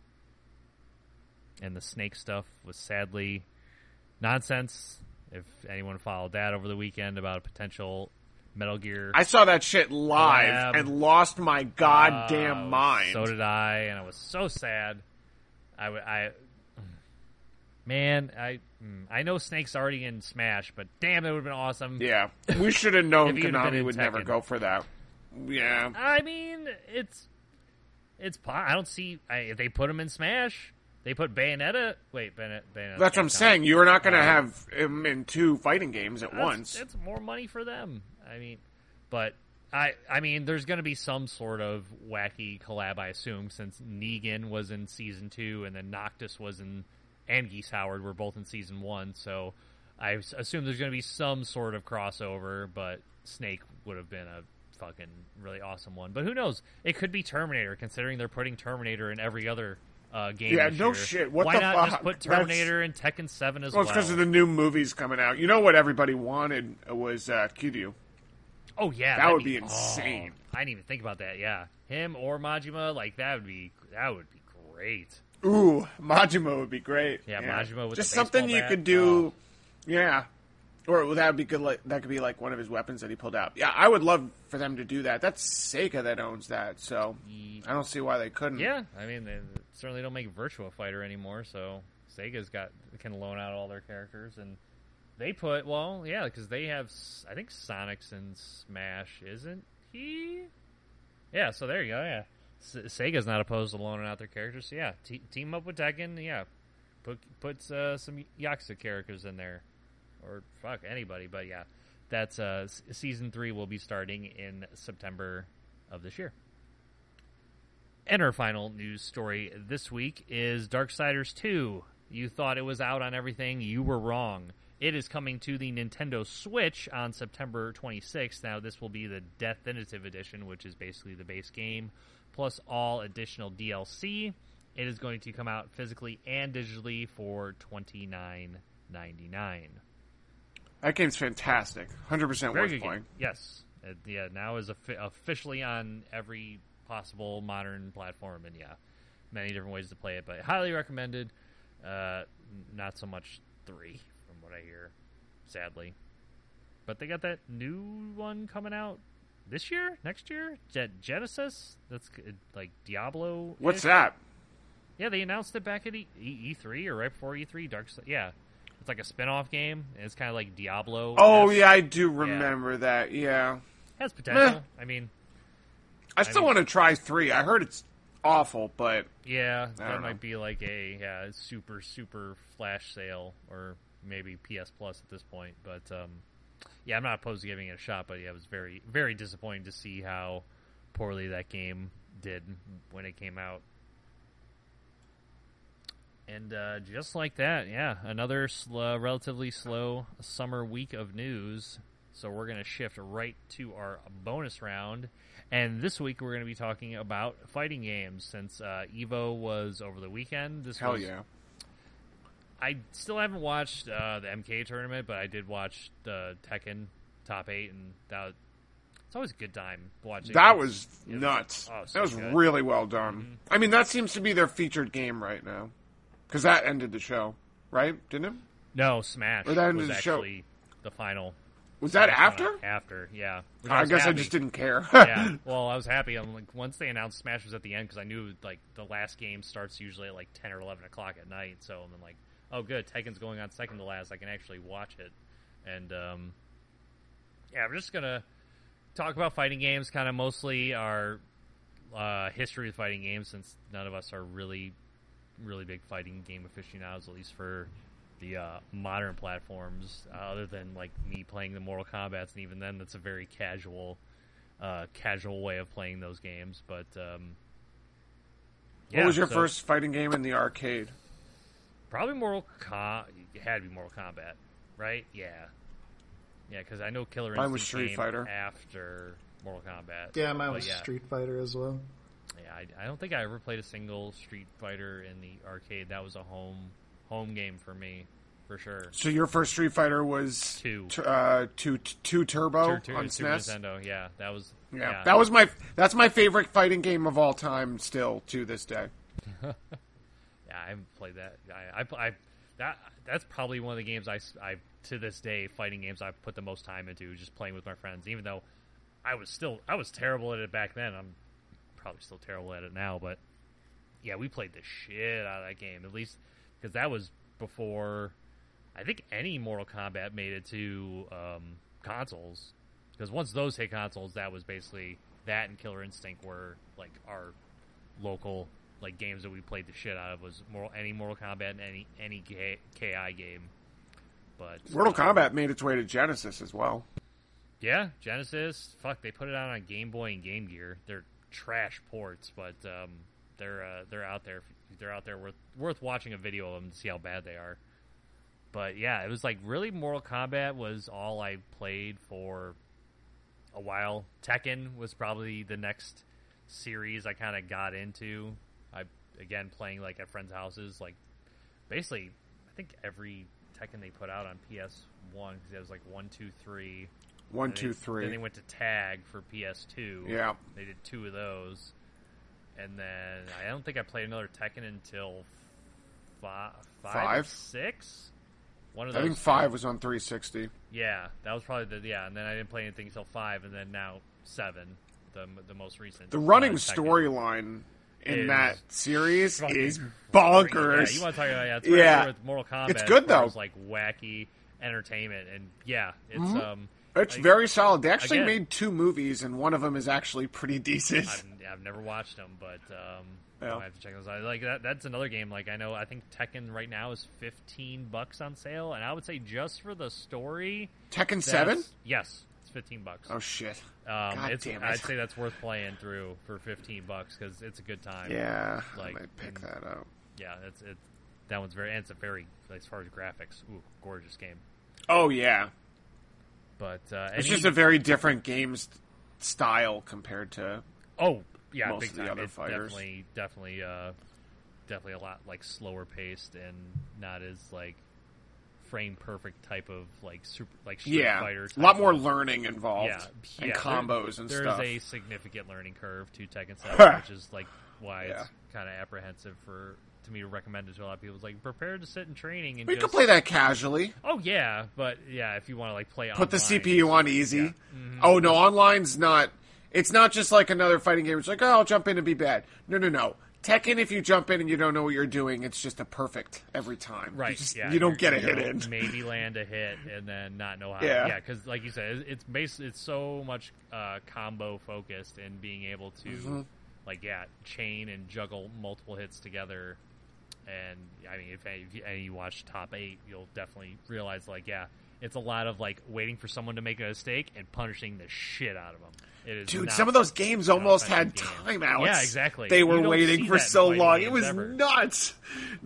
And the Snake stuff was sadly nonsense. If anyone followed that over the weekend about a potential Metal Gear, I saw that shit live Lab. and lost my goddamn uh, mind. So did I, and I was so sad. I, w- I man, I I know Snake's already in Smash, but damn, it would have been awesome. Yeah, we should have known If he would've been Konami in would never Tekken. go for that. Yeah, I mean, it's it's. po- I don't see I, if they put him in Smash. They put Bayonetta. Wait, Bayonetta. Bayonetta that's what I'm can't saying. count. You're not going to Uh, have him in two fighting games at That's- once. It's more money for them. I mean, but I I mean, there's going to be some sort of wacky collab, I assume, since Negan was in season two and then Noctis was in, and Geese Howard were both in season one. So I s- assume there's going to be some sort of crossover. But Snake would have been a fucking really awesome one. But who knows? It could be Terminator, considering they're putting Terminator in every other. Uh, game Yeah, this no year. shit. What Why the not fuck? just put That's- Terminator and Tekken seven as Well, well? it's because of the new movies coming out. You know what everybody wanted was uh, Kiryu. Oh yeah, That that'd would be oh, insane. I didn't even think about that. Yeah, him or Majima, like that would be that would be great. Ooh, Majima would be great. Yeah, Majima with just the something baseball you bat. could do. Yeah, or that would be good. Like that could be like one of his weapons that he pulled out. Yeah, I would love for them to do that. That's Sega that owns that, so I don't see why they couldn't. Yeah, I mean they certainly don't make Virtua Fighter anymore, so Sega's got can loan out all their characters, and they put well, yeah, because they have I think Sonic's in Smash, isn't he? Yeah, so there you go. Yeah, S- Sega's not opposed to loaning out their characters. So yeah, te- team up with Tekken. Yeah, put put uh, some Yakuza characters in there. Or fuck anybody, but yeah, that's uh, s- season three will be starting in September of this year. And our final news story this week is Darksiders two. You thought it was out on everything, you were wrong. It is coming to the Nintendo Switch on September twenty-sixth. Now, this will be the Definitive Edition, which is basically the base game, plus all additional D L C. It is going to come out physically and digitally for twenty-nine ninety-nine. That game's fantastic. one hundred percent Very worth good playing. game. Yes. Uh, yeah, now is offi- officially on every possible modern platform, and yeah, many different ways to play it, but highly recommended. Uh, not so much three, from what I hear, sadly. But they got that new one coming out this year? Next year? Ge- Genesis? That's uh, like Diablo. What's that? Yeah, they announced it back at E- E- E3 or right before E three. Dark. Yeah. It's like a spin-off game. And it's kind of like Diablo. Oh, yeah, I do remember that. Yeah. Has potential. Meh. I mean, I still mean- want to try three. I heard it's awful, but yeah, I that don't might know. be like a yeah, super, super flash sale or maybe P S Plus at this point. But um, yeah, I'm not opposed to giving it a shot, but yeah, it was very, very disappointing to see how poorly that game did when it came out. And uh, just like that, yeah, another sl- relatively slow summer week of news. So we're going to shift right to our bonus round. And this week we're going to be talking about fighting games since uh, EVO was over the weekend. This hell was, yeah. I still haven't watched uh, the M K tournament, but I did watch the Tekken Top eight, and that was, it's always a good time watching. That It's- was it nuts. oh, so that was good. really well done. Mhm. I mean, that seems to be their featured game right now. Because that ended the show, right? Didn't it? No, Smash Or that ended was the show. actually the final. Was that Smash after? one After, yeah. Which I was guess I happy. just didn't care. Yeah, well, I was happy. I'm like, once they announced Smash was at the end, because I knew like the last game starts usually at like ten or eleven o'clock at night. So I'm like, oh, good, Tekken's going on second to last. I can actually watch it. And um, yeah, we're just gonna talk about fighting games, kind of mostly our uh, history of fighting games, since none of us are really, really big fighting game aficionados, at least for the uh, modern platforms, uh, other than like me playing the Mortal Kombats, and even then, that's a very casual, uh, casual way of playing those games. But um, yeah, what was your so first fighting game in the arcade? Probably Mortal Com. It had to be Mortal Kombat, right? Yeah, yeah, because I know Killer Mine Instinct was Street came Fighter. after Mortal Kombat. Yeah, mine But was yeah, Street Fighter as well. Yeah, I, I don't think I ever played a single Street Fighter in the arcade. That was a home home game for me, for sure. So your first Street Fighter was Two. t- uh, two, two Turbo Tur- tur- on Super S N E S. Nintendo, yeah, that was Yeah. yeah. that was my that's my favorite fighting game of all time. Still to this day. Yeah, I haven't played that. I, I, I that that's probably one of the games I, I to this day fighting games I've put the most time into, just playing with my friends. Even though I was still I was terrible at it back then. I'm probably still terrible at it now, but yeah, we played the shit out of that game. At least because that was before I think any Mortal Kombat made it to um, consoles. Because once those hit consoles, that was basically that and Killer Instinct were like our local like games that we played the shit out of. Was Mortal, any Mortal Kombat and any any K, KI game. But Mortal um, Kombat made its way to Genesis as well. Yeah, Genesis. Fuck, they put it out on Game Boy and Game Gear. They're trash ports, but um, they're uh, they're out there. They're out there worth worth watching a video of them to see how bad they are. But yeah, it was like really Mortal Kombat was all I played for a while. Tekken was probably the next series I kind of got into. I again playing like at friends' houses, like basically I think every Tekken they put out on P S one because it was like one, two, three. One, Then two, they- three. Then they went to Tag for P S two. Yeah. They did two of those. And then I don't think I played another Tekken until five, five, Five? or six. One of I those. think five was on three sixty. Yeah, that was probably the yeah. And then I didn't play anything until five, and then now seven, the the most recent. The running uh, Tekken. storyline in Is that series fucking is crazy. bonkers. Yeah, you want to talk about yeah? It's right Yeah. there with Mortal Kombat. It's good, as far though. as, like wacky entertainment, and yeah, it's Mhm. um. It's like, very solid. They actually again- made two movies, and one of them is actually pretty decent. I've, I've never watched them, but um, Yeah. I have to check those out. Like that, that's another game. Like I know, I think Tekken right now is fifteen bucks on sale, and I would say just for the story, Tekken that's- seven? yes, it's fifteen bucks. Oh shit! um, God it's, damn it. I'd say that's worth playing through for fifteen bucks because it's a good time. Yeah, Like, I might pick and- that up. yeah, it's it. That one's very, and it's a very as far as graphics, ooh, gorgeous game. Oh yeah, But uh, it's any- just a very different game st- style compared to. Oh yeah, most big of the time. other It's fighters. definitely, definitely, uh, definitely a lot like slower paced and not as like frame perfect type of like super like Street Yeah, Fighter. a lot type more of- learning involved Yeah, and yeah, combos there- and there's stuff. a significant learning curve to Tekken seven, which is like why Yeah. it's kind of apprehensive for to me to recommend it to a lot of people. It's like prepare to sit in training and We just could play that casually. Oh yeah, but yeah, if you want to like play Put the online, C P U on easy. yeah. Mhm. Oh no, online's not. It's not just like another fighting game. It's like, oh, I'll jump in and be bad. No, no, no. Tekken, if you jump in and you don't know what you're doing, it's just a perfect every time. Right, You, just- yeah, you don't you're- get a you're hit gonna in. Maybe land a hit and then not know how. Yeah. Yeah, because like you said, it- it's based. It's so much uh, combo focused and being able to, Mm-hmm. like, yeah, chain and juggle multiple hits together. And I mean, if, any- if you, and you watch Top Eight, you'll definitely realize, like, yeah, it's a lot of like waiting for someone to make a mistake and punishing the shit out of them. It is Dude, not- some of those games almost had offensive game. timeouts. Yeah, exactly. They You were don't waiting see for that in so fighting long. It games was ever. nuts.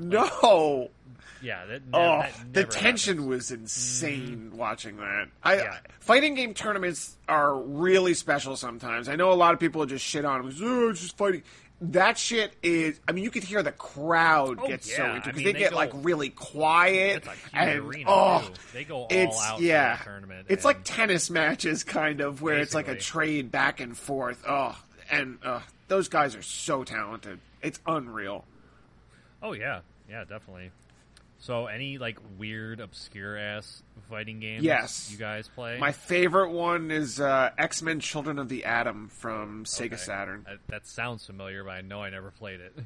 No. Yeah, that, ne- Oh, that the never tension happens. was insane watching that. I Yeah. fighting game tournaments are really special sometimes. I know a lot of people just shit on them. Oh, it's just fighting. That shit is. I mean, you could hear the crowd Oh, get yeah. so into I because mean, they, they get go- like really quiet It's a huge and arena, oh, too. They go all it's out for yeah. that tournament, It's and- like tennis matches, kind of, where it's like a Basically. trade back and forth. Oh, and uh, those guys are so talented. It's unreal. Oh yeah, yeah, definitely. So, any like weird, obscure ass fighting games? Yes. you guys play. My favorite one is uh, X-Men: Children of the Atom from Sega Okay. Saturn. That, that sounds familiar, but I know I never played it.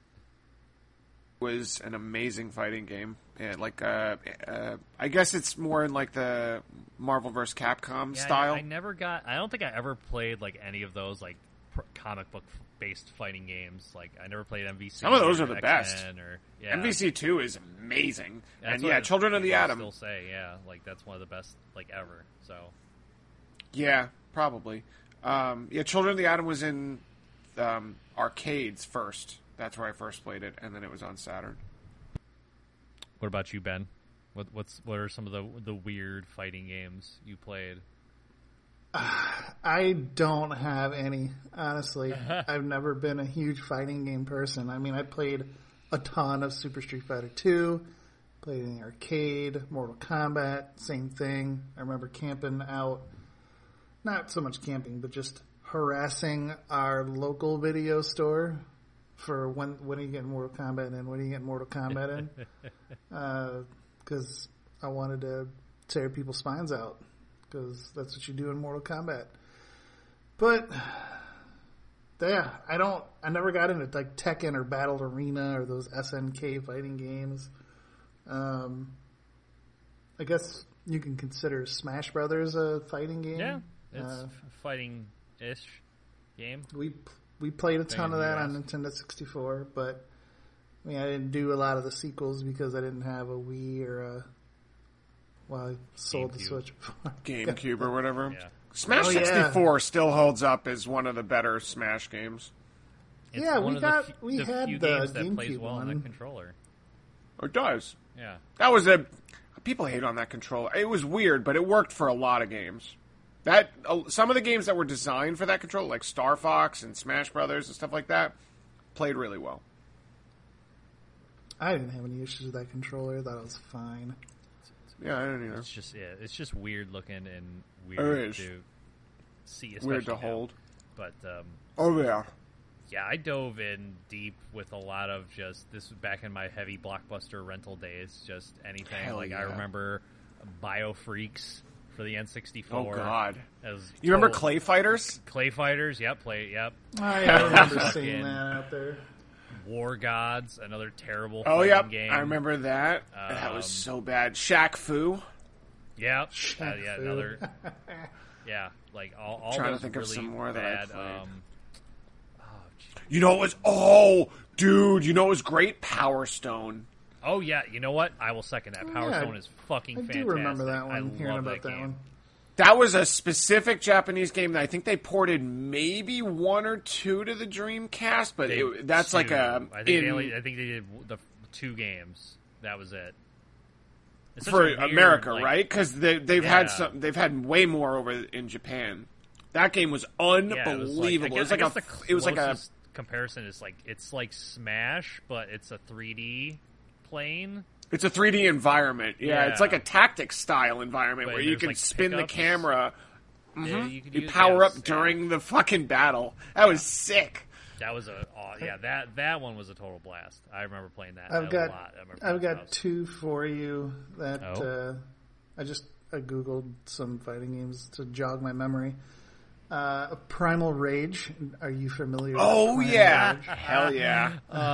Was an amazing fighting game. Yeah, like uh, uh, I guess it's more in like the Marvel vs. Capcom Yeah, I- style. I, never got. I don't think I ever played like any of those like pr- comic book based fighting games. Like I never played M V C. Some of those or are the X-Men best. Or yeah. M V C two is amazing, That's and what yeah, I- Children of the people Atom. Still say yeah, like that's one of the best like ever. So Yeah, probably. Um, yeah, Children of the Atom was in um, arcades first. That's where I first played it, and then it was on Saturn. what about you, Ben? What what's what are some of the the weird fighting games you played? I don't have any, honestly. I've never been a huge fighting game person. I mean, I played a ton of Super Street Fighter two, played in the arcade, Mortal Kombat, same thing. I remember camping out, not so much camping, but just harassing our local video store for when when are you getting Mortal Kombat in, when are you getting Mortal Kombat in? Because uh, I wanted to tear people's spines out, because that's what you do in Mortal Kombat. But yeah, I don't. I never got into like Tekken or Battle Arena or those S N K fighting games. Um, I guess you can consider Smash Brothers a fighting game. Yeah, it's uh, fighting-ish game. We we played a ton of that U S. on Nintendo sixty-four, but I mean, I didn't do a lot of the sequels because I didn't have a Wii or a. Well, I sold the GameCube. Switch before. GameCube or whatever. Yeah. Smash Oh, yeah. sixty-four still holds up as one of the better Smash games. It's Yeah, one we of the got- few- we the had few the games that plays GameCube well on one. the controller. It does. Yeah. That was a people hate on that controller. It was weird, but it worked for a lot of games. That uh, some of the games that were designed for that controller, like Star Fox and Smash Brothers and stuff like that, played really well. I didn't have any issues with that controller. I thought it was fine. Yeah, I don't either. It's just yeah, it's just weird looking and It weird is. to see, especially Weird to now. hold. But um, Oh yeah. yeah, I dove in deep with a lot of just this was back in my heavy blockbuster rental days. Just anything Hell like I yeah. remember Biofreaks for the N sixty-four. Oh god. As You remember total- Clay Fighters? Clay Fighters? Yep, play. Yep. I remember Fucking- seeing that out there. War Gods, another terrible. Oh fighting yep, game. I remember that. that was Um, so bad. Shaq Fu. Yep. Uh, Shaq yeah, Fu. another. Yeah, like all, all Trying to those think of really some more that I bad. played. Um, oh, gee. You know it was oh dude, you know it was great? Power Stone. Oh yeah, you know what? I will second that. Power Yeah, Stone is fucking I do fantastic. remember that I one, hearing love about that game. one. That was a specific Japanese game that I think they ported maybe one or two to the Dreamcast, but They- it, that's like two. a I think, in, they only, I think they did the two games. That was it. It's such for a weird, America, like- right? Because they, they've had Yeah. some, they've had way more over in Japan. That game was Yeah, unbelievable. it was like, I it was guess, like I guess a, the it was like a, closest comparison is like it's like Smash, but it's a three D plane. it's a three D environment. Yeah, Yeah. it's like a tactics style environment But where you there's, can like, spin pickups. the camera. Yeah, you, could You use, power yeah, up during the fucking battle. That was sick. That was a oh, yeah that that one was a total blast. I remember playing that. I've a got lot at my I've friend's got house. two for you that Oh. uh, I just I googled some fighting games to jog my memory. Uh, Primal Rage. Are you familiar? with Oh Primal yeah, Rage? hell yeah.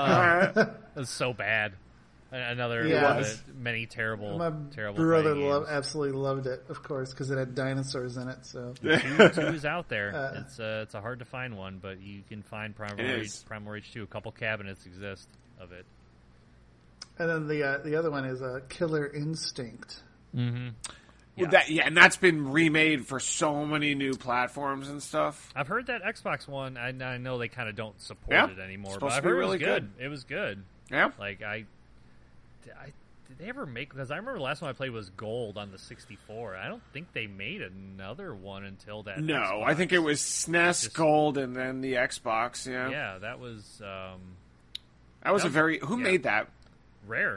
It was so bad. A- Another Yeah. one of the many terrible, My terrible brother fighting lo- games. absolutely loved it, of course, because it had dinosaurs in it. So Two, two is out there. Uh, it's uh, it's a hard to find one, but you can find Primal It Rage. is. Primal Rage two. A couple cabinets exist of it. and then the uh, the other one is uh, Killer Instinct. Mm-hmm. Well, that, yeah, and that's been remade for so many new platforms and stuff. I've heard that Xbox One. I, I know they kind of don't support Yeah. it anymore, Supposed but I've to be heard really it was good. good. It was good. Yeah, Like I, I did they ever make? Because I remember the last one I played was Gold on the sixty-four. I don't think they made another one until that. no, Xbox. I think it was S N E S Just- Gold and then the Xbox. Yeah, Yeah, that was um, that was That a was- very. Who yeah. made that? rare.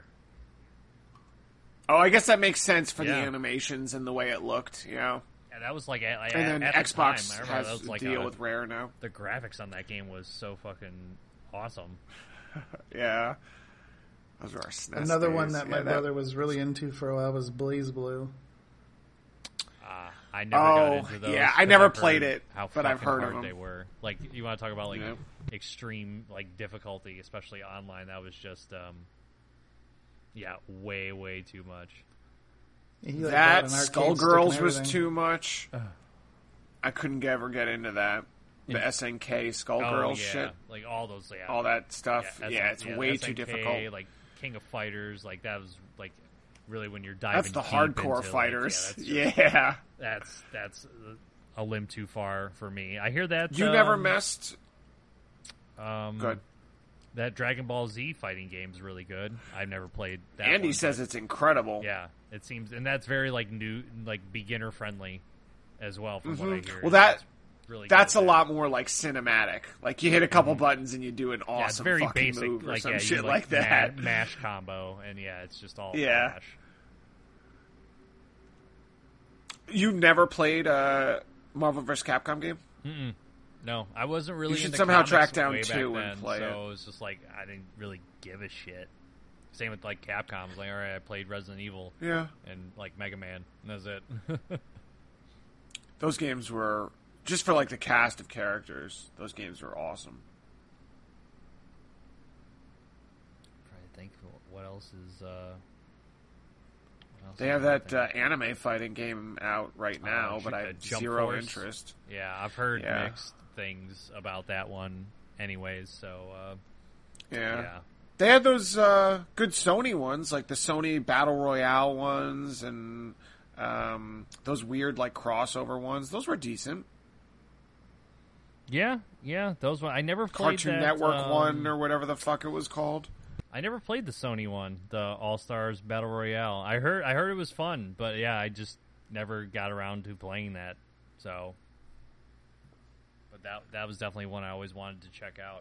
Oh, I guess that makes sense for the Yeah. animations and the way it looked. Yeah, And that was like at, like, and then at the Xbox time, I remember has that was a like deal a- with Rare now. the graphics on that game was so fucking awesome. Yeah, those were our S N E S Another days. one that my Yeah, brother was really into for a while was Blaze Blue. Uh, I never Oh, got into those. yeah, I 'cause never I've played heard it, how but I've fucking heard of hard them. they were. Like you want to talk about like Yeah. extreme like difficulty, especially online. That was just um, yeah, way way too much. He, like, bought That an arcade Skullgirls stick and was everything. too much. I couldn't ever get into that. The S N K Skullgirls oh yeah, shit, like all those yeah, all that stuff. yeah, Yeah, S- it's yeah, way S N K, too difficult. Like King of Fighters, like that was like really when you're diving. That's the deep hardcore into, fighters. Like, Yeah, yeah, that's, just- that's that's a limb too far for me. I hear that you um, never messed. Um, Good. That Dragon Ball Z fighting game is really good. I've never played that. Andy one, says but it's incredible. yeah, it seems, and that's very like new, like beginner friendly. as well. From Mm-hmm. what I hear, well, that really that's a good. lot more like cinematic. Like you hit a couple mm-hmm. buttons and you do an awesome yeah, it's very fucking basic, move or like some yeah, shit you, like, like that. Ma- mash combo, and yeah, it's just all yeah. mash. You never played a Marvel versus. Capcom game? Mm-mm. No, I wasn't really. You should into somehow comics track down way two back and then, play so it. it was just like I didn't really give a shit. Same with like Capcom. I was like, all right, I played Resident Evil, yeah, and like Mega Man, and that's it. Those games were just for like the cast of characters. Those games were awesome. Trying to think what else is. Uh, what else they is have that uh, thing? anime fighting game out right now, uh, but I uh, have Jump zero Force. interest. Yeah, I've heard Yeah. mixed things about that one, anyways. So uh, Yeah. yeah. They had those uh, good Sony ones, like the Sony Battle Royale ones, and um, those weird like crossover ones. Those were decent. Yeah, yeah, those one I never played. Cartoon that, Network um, one or whatever the fuck it was called. I never played the Sony one, the All Stars Battle Royale. I heard, I heard it was fun, but yeah, I just never got around to playing that. So, but that that was definitely one I always wanted to check out.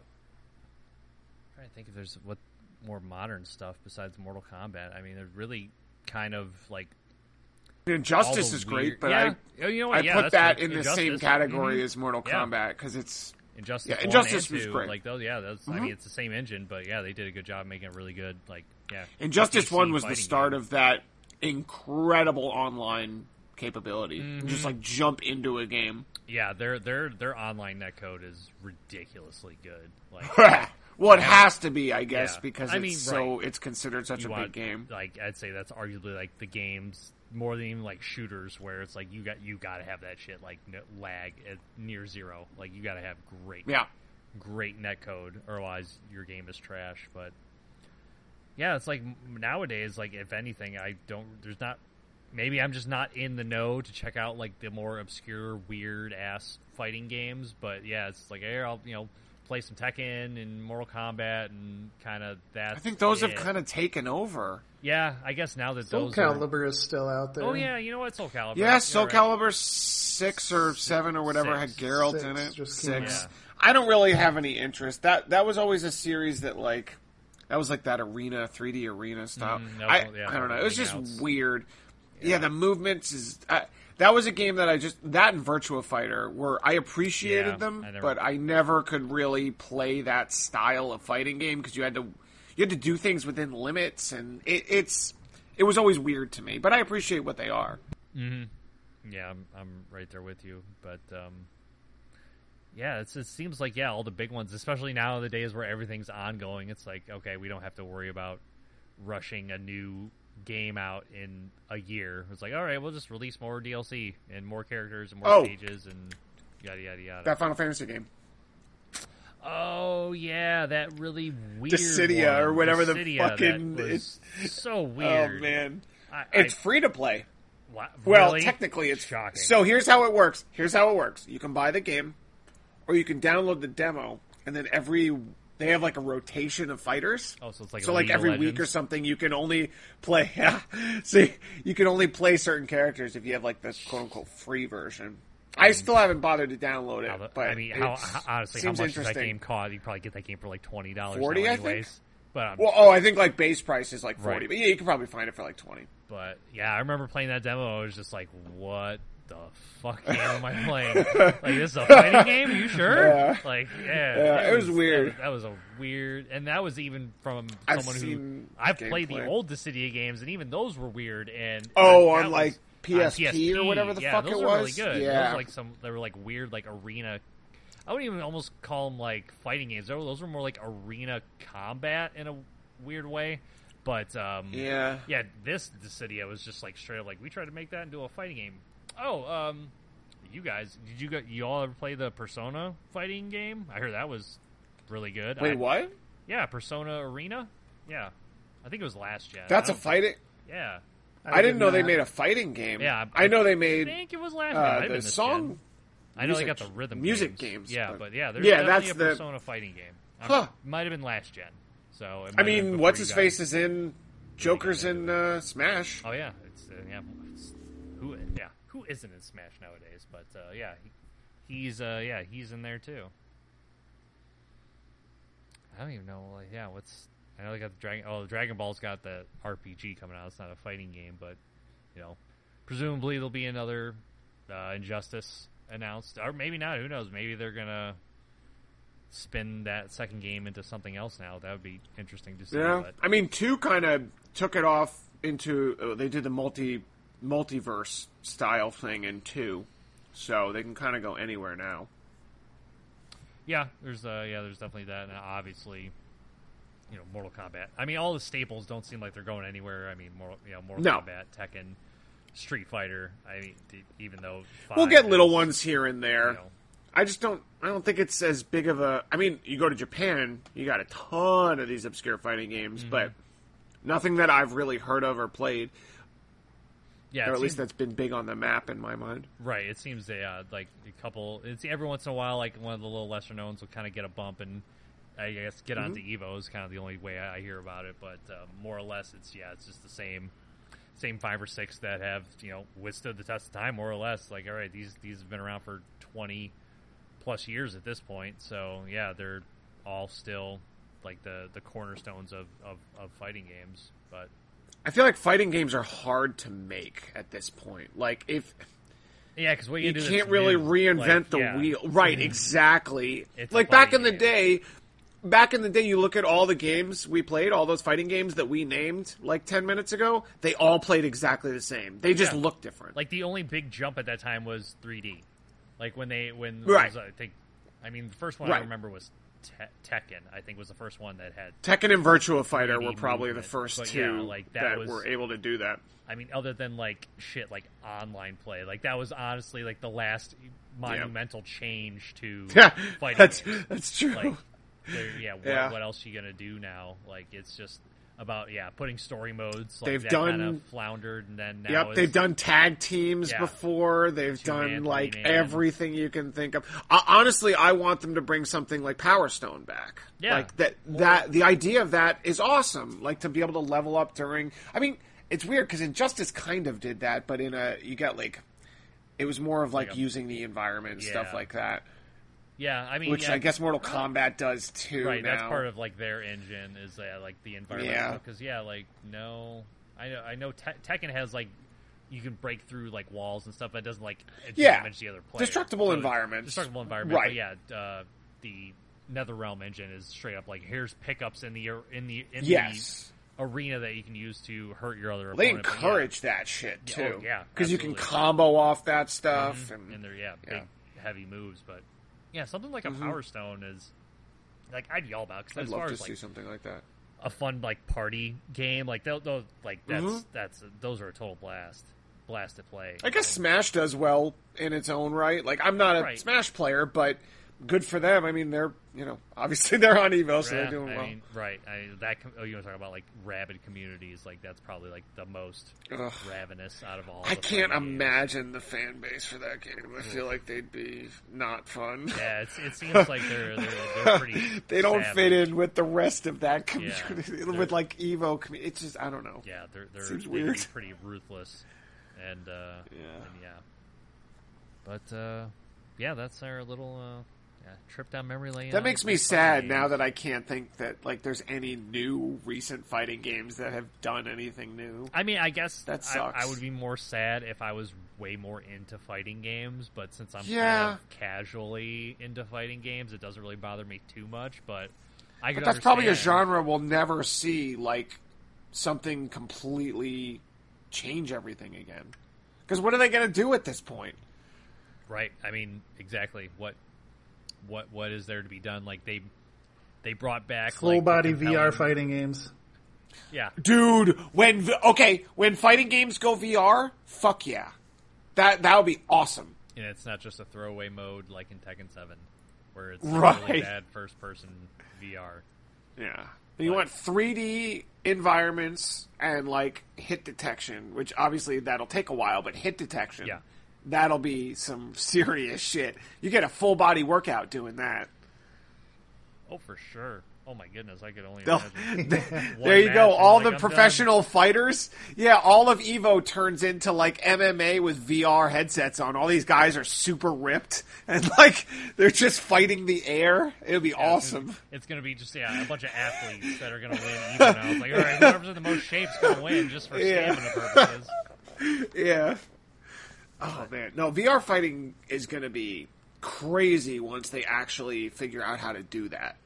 I'm trying to think if there's what more modern stuff besides Mortal Kombat. I mean, there's really kind of like Injustice the is weird- great, but yeah. I Oh, you know what? I Yeah, put that's that true. in the Injustice. same category Mhm. as Mortal Yeah. Kombat because it's Injustice. Yeah, one Injustice and was two, great. Like those, yeah. Those, I Mhm. mean, it's the same engine, but yeah, they did a good job making it really good. Like, yeah. Injustice P C one was the fighting start game. of that incredible online capability. Mhm. Just like jump into a game. Yeah, their their their online netcode is ridiculously good. Like, Well, it has to be, I guess, Yeah. because I it's mean, so right. it's considered such you a want, big game. Like, I'd say that's arguably like the games more than even like shooters, where it's like you got you got to have that shit like no, lag at near zero. Like you got to have great, Yeah. great netcode, or otherwise your game is trash. But yeah, it's like nowadays, like if anything, I don't. There's not. Maybe I'm just not in the know to check out like the more obscure, weird ass fighting games. But yeah, it's like hey, I'll you know play some Tekken and Mortal Kombat and kind of that. I think those it. have kind of taken over. Yeah, I guess now that Soul those are... Calibur is still out there. Oh yeah, you know what, Soul Calibur. Yeah, Soul You're right. Calibur six or seven or whatever Six. had Geralt Six in it. just came Six. out. I don't really have any interest. That that was always a series that like that was like that arena three D arena stuff. Mm, that I was- yeah, I don't know. It was just Hangouts. weird. Yeah. the movements is. Uh, that was a game that I just that and Virtua Fighter were I appreciated Yeah, them, I never- but I never could really play that style of fighting game because you had to you had to do things within limits, and it, it's it was always weird to me. But I appreciate what they are. Mm-hmm. Yeah, I'm, I'm right there with you. But um, yeah, it's, it seems like yeah, all the big ones, especially now the days where everything's ongoing. It's like okay, we don't have to worry about rushing a new game out in a year. It's like all right, we'll just release more D L C and more characters and more Oh. stages and yada yada yada. That Final Fantasy game. Oh yeah, that really weird Dissidia one. or whatever the Dissidia, fucking- that was so Oh weird. man, I, it's I, free to play. wa- Well, really? technically, it's shocking. So here's how it works. Here's how it works. You can buy the game, or you can download the demo, and then every they have like a rotation of fighters. oh, so it's like So a like League of every week or Legends? something, you can only play. Yeah, see, you can only play certain characters if you have like the quote unquote free version. I still haven't bothered to download How it, the- but I mean, how, it's- how honestly, how seems much does that interesting. game cost? You probably get that game for like twenty dollars. forty, now I think? anyways. But um, Well, oh, I think like base price is like forty, Right. but yeah, you can probably find it for like twenty. but yeah, I remember playing that demo. I was just like, what the fuck game am I playing? Like this is a fighting game? Are you sure? Yeah. Like yeah, Yeah, it was weird. That, that was a weird, and that was even from I've someone who seen I've played the gameplay. old Dissidia games, and even those were weird. And Oh, that on was- like P S P, on P S P or whatever the yeah, fuck those it were was. really good. Yeah, Those were like some, they were like weird, like arena. I wouldn't even almost call them like fighting games. Those those were more like arena combat in a weird way. But um, yeah. yeah, this Dissidia was just like straight up like we tried to make that into a fighting game. Oh, um, you guys, did you got you all ever play the Persona fighting game? I heard that was really good. Wait, I- what? Yeah, Persona Arena. Yeah, I think it was last gen. That's I a don't- fighting. Yeah, I, didn't did know they not. made a fighting game. Yeah, I know they I made think it was last gen. uh, Might have the been this song. gen. I know they music- got the rhythm music games. games, Yeah, but- but, yeah, there's Yeah, definitely that's a the- Persona fighting game. Um, Huh. Might have been last gen. So it I might have been mean, before what's you his guys- face is in Joker's in uh, Smash. Oh yeah, it's uh, yeah. It's, who? Yeah, who isn't in Smash nowadays? But uh, yeah, he, he's uh, yeah he's in there too. I don't even know. Like, yeah, what's I know they got the Dragon. Oh, the Dragon Ball's got the R P G coming out. It's not a fighting game, but you know, presumably there'll be another uh, Injustice announced, or maybe not. Who knows? Maybe they're gonna spin that second game into something else now. That would be interesting to see. Yeah, but. I mean, two kind of took it off into uh, they did the multi multiverse style thing in two, so they can kind of go anywhere now. Yeah, there's uh, yeah, there's definitely that, and obviously, you know, Mortal Kombat. I mean, all the staples don't seem like they're going anywhere. I mean, Mortal, you know, Mortal No. Kombat, Tekken, Street Fighter. I mean, even though five We'll get little is, ones here and there. You know, I just don't. I don't think it's as big of a. I mean, you go to Japan, you got a ton of these obscure fighting games, Mm-hmm. but nothing that I've really heard of or played, yeah, or it at least seems- that's been big on the map in my mind. right. It seems they uh, like a couple. It's every once in a while, like one of the little lesser knowns will kind of get a bump, and I guess get onto Evo is kind of the only way I hear about it. But uh, more or less, it's yeah, it's just the same. Same five or six that have you know withstood the test of time, more or less. Like, all right, these these have been around for twenty plus years at this point, so yeah, they're all still like the, the cornerstones of, of, of fighting games. But I feel like fighting games are hard to make at this point. Like if yeah, because you do can't that's really new, reinvent like, the yeah. wheel, right? Exactly. It's a like back in fighting the game. day. Back in the day, you look at all the games we played, all those fighting games that we named like ten minutes ago, they all played exactly the same. They just Yeah. look different. Like the only big jump at that time was three D. Like when they when Right. was, I think, I mean the first one I Right. remember was Te- Tekken. I think was the first one that had. Tekken and Virtua Fighter three D were probably movement. the first But two yeah, like, that that was- were able to do that. I mean, other than like shit like online play, like that was honestly like the last monumental change to Yeah, fighting that's games. that's true. Like, they're- yeah, what, Yeah. what else are you gonna do now? Like, it's just about yeah, putting story modes. Like, They've that done- kind of floundered, and then now Yep, it's, they've done tag teams Yeah. before. They've Two-man, done like three-man. everything you can think of. Uh, honestly, I want them to bring something like Power Stone back. Yeah. like that. That the idea of that is awesome. Like to be able to level up during. I mean, it's weird because Injustice kind of did that, but in a you got like it was more of like, Like a- using the environment and stuff Yeah. like that. yeah. I mean, Which yeah, I guess Mortal Kombat does too. right. now. That's part of like their engine is uh, like the environment. Yeah. Because yeah, like no, I know I know Te- Tekken has like. You can break through like walls and stuff, but it doesn't like Yeah. damage the other players. Destructible So- environments. Destructible environment, Right. but yeah, uh, the NetherRealm engine is straight up like here's pickups in the in the in Yes. the arena that you can use to hurt your other They opponent. but encourage that shit Yeah, too. oh, yeah, because you can absolutely. combo off that stuff. yeah. And, and they're yeah, yeah. big heavy moves, but yeah, something like a Mhm. Power Stone is like I'd yell about because I'd as love far to as see like something like that. a fun like party game, like they'll, they'll like that's Mhm. that's those are a total blast, blast to play. I guess Smash does well in its own right. Like I'm not a Right. Smash player, but good for them. I mean, they're you know obviously they're on Evo, so Yeah, they're doing I well. mean, right? I, that com- oh, you want to talk about like rabid communities? Like that's probably like the most Ugh. ravenous out of all. I the can't fighting games. imagine the fan base for that game. I feel like they'd be not fun. Yeah, it's, it seems like they're they're, they're pretty. they don't savage. fit in with the rest of that Yeah, community. they're- with like Evo community. It's just I don't know. Yeah, they're they're Seems they can be weird. pretty ruthless, and uh, Yeah. and yeah. But uh, yeah, that's our little uh, yeah, trip down memory lane. That on makes me fighting sad games. now that I can't think that like there's any new recent fighting games that have done anything new. I mean, I guess That I, sucks. I would be more sad if I was way more into fighting games, but since I'm Yeah. kind of casually into fighting games, it doesn't really bother me too much. But I But could that's probably a understand- genre we'll never see like something completely change everything again. Because what are they going to do at this point? Right. I mean, exactly. What what what is there to be done? Like they they brought back Full like, the body V R compelling- fighting games. Yeah. Dude, when v- okay, when fighting games go V R, fuck yeah. That that would be awesome. And it's not just a throwaway mode like in Tekken seven, where it's Right. really bad first person V R. Yeah. You But- want three D environments and like hit detection, which obviously that'll take a while, but hit detection. Yeah. That'll be some serious shit. You get a full body workout doing that. Oh, for sure. Oh my goodness, I could only They'll- imagine. There you go. match, All like, the I'm professional fighters. Yeah, all of Evo turns into like M M A with V R headsets on. All these guys are super ripped and like they're just fighting the air. It would be done. Yeah, awesome. It's, it's going to be just yeah, a bunch of athletes that are going to win Evo now. It's like, all right, whoever's in the most shape's going to win just for Yeah. stamina purposes. Yeah. Oh man, no, V R fighting is going to be crazy once they actually figure out how to do that.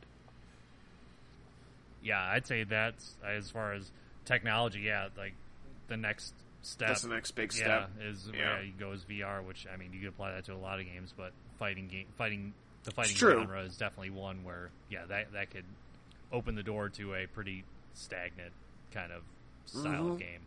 Yeah, I'd say that's as far as technology. Yeah, like the next step. That's the next big Yeah, step. is Yeah. where you go as V R, which I mean you could apply that to a lot of games, but fighting game, fighting the fighting It's true. genre is definitely one where yeah that that could open the door to a pretty stagnant kind of style Mhm. of game.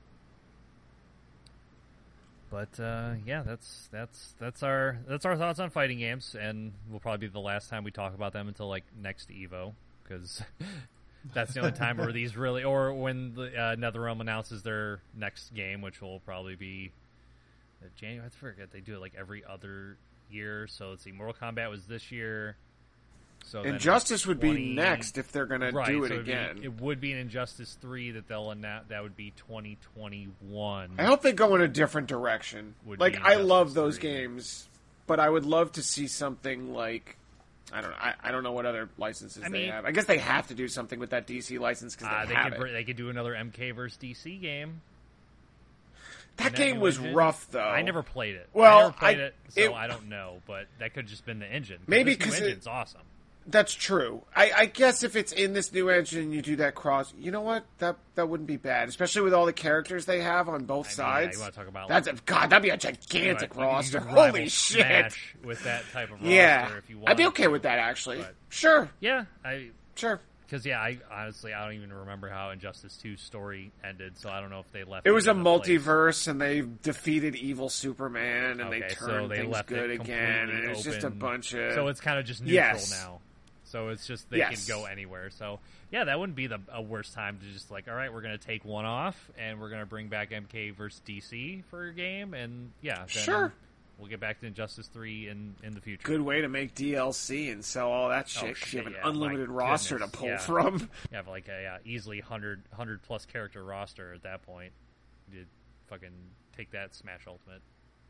But uh, yeah, that's that's that's our that's our thoughts on fighting games, and will probably be the last time we talk about them until like next Evo, because that's the only time where these really, or when the uh, NetherRealm announces their next game, which will probably be uh, January. I forget they do it like every other year. So let's see, Mortal Kombat was this year. So then Injustice would twenty be next if they're going to right, do it so it'd be- again. it would be an Injustice three that they'll announce. That would be twenty twenty-one. I hope they go in a different direction. Would Like be I Injustice love those three. games, but I would love to see something like I don't know. I, I don't know what other licenses I they mean- have. I guess they have to do something with that D C license because Uh, they, they have could it. br- they could do another M K versus D C game. that in that game new was engine. rough though. I never played it. Well, I never played I- it, so it- I don't know. But that could just been the engine. 'Cause Maybe this new 'cause it- engine's awesome. That's true. I, I guess if it's in this new engine and you do that cross, you know what? That that wouldn't be bad, especially with all the characters they have on both I mean, sides. yeah, you want to talk about That's like, a, God. That'd be a you know, gigantic you- you roster. could rival Holy shit! Smash with that type of roster Yeah, if you want. I'd be okay with that actually. But- Sure, Yeah, I sure. because yeah, I honestly I don't even remember how Injustice two's story ended, so I don't know if they left. It was a in place. multiverse, and they defeated evil Superman, and they Okay, turned so they things left good it again, completely and it's just a open. bunch of. So it's kind of just neutral Yes. now. So it's just they Yes. can go anywhere. So yeah, that wouldn't be the a worst time to just like, all right, we're going to take one off and we're going to bring back M K versus D C for a game, and yeah, then Sure. we'll get back to Injustice three in in the future. good way to make D L C and sell all that shit. 'cause shit, you have an yeah, my unlimited roster goodness, to pull yeah. from. You have like a yeah, easily one hundred, one hundred plus character roster at that point. You fucking take that, Smash Ultimate.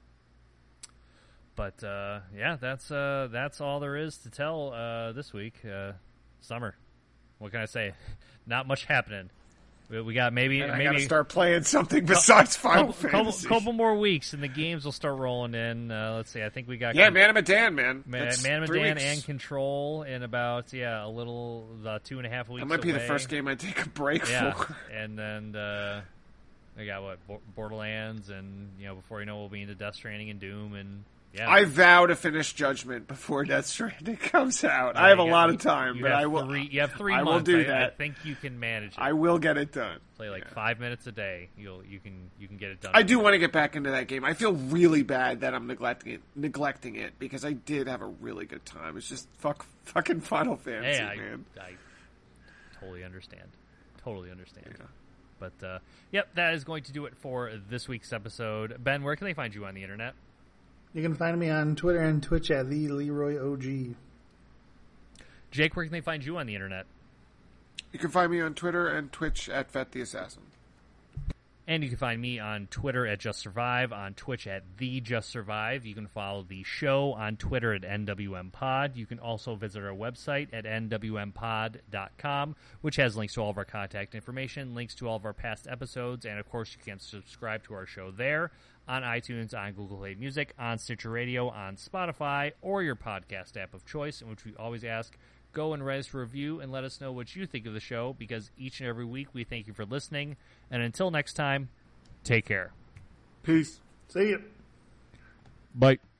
But uh, yeah, that's uh, that's all there is to tell uh, this week. Uh, summer. What can I say? Not much happening. We, we got maybe And I maybe gotta start playing something besides Final couple, couple, Fantasy. couple more weeks and the games will start rolling in. Uh, let's see. I think we got Yeah, Man of Medan, man. Man, That's Man of three Medan weeks. and Control in about yeah a little uh, two and a half weeks. That might be the away. first game I take a break Yeah, for. and then uh, we got what Bo- Borderlands, and you know before you know we'll be into Death Stranding and Doom, and yeah, I vow to finish Judgment before Death Stranding comes out. yeah, I have a you got- lot of you- time, you but have I will. Three, you have three I will months. do I, that. I think you can manage it. I will get it done. Play like Yeah. five minutes a day. You'll you can you can get it done. I do want to get back into that game. I feel really bad that I'm neglecting it, neglecting it because I did have a really good time. It's just fuck, fucking Final Fantasy, Hey, I, man. I totally understand. Totally understand. Yeah. But uh, yep, that is going to do it for this week's episode. Ben, where can they find you on the internet? You can find me on Twitter and Twitch at the Leroy O G. Jake, where can they find you on the internet? You can find me on Twitter and Twitch at Vet the Assassin. And you can find me on Twitter at Just Survive, on Twitch at The Just Survive. You can follow the show on Twitter at N W M Pod. You can also visit our website at N W M pod dot com, which has links to all of our contact information, links to all of our past episodes, and of course you can subscribe to our show there on iTunes, on Google Play Music, on Stitcher Radio, on Spotify, or your podcast app of choice, in which we always ask, go and write us a review and let us know what you think of the show, because each and every week we thank you for listening. And until next time, take care. Peace. See ya. Bye.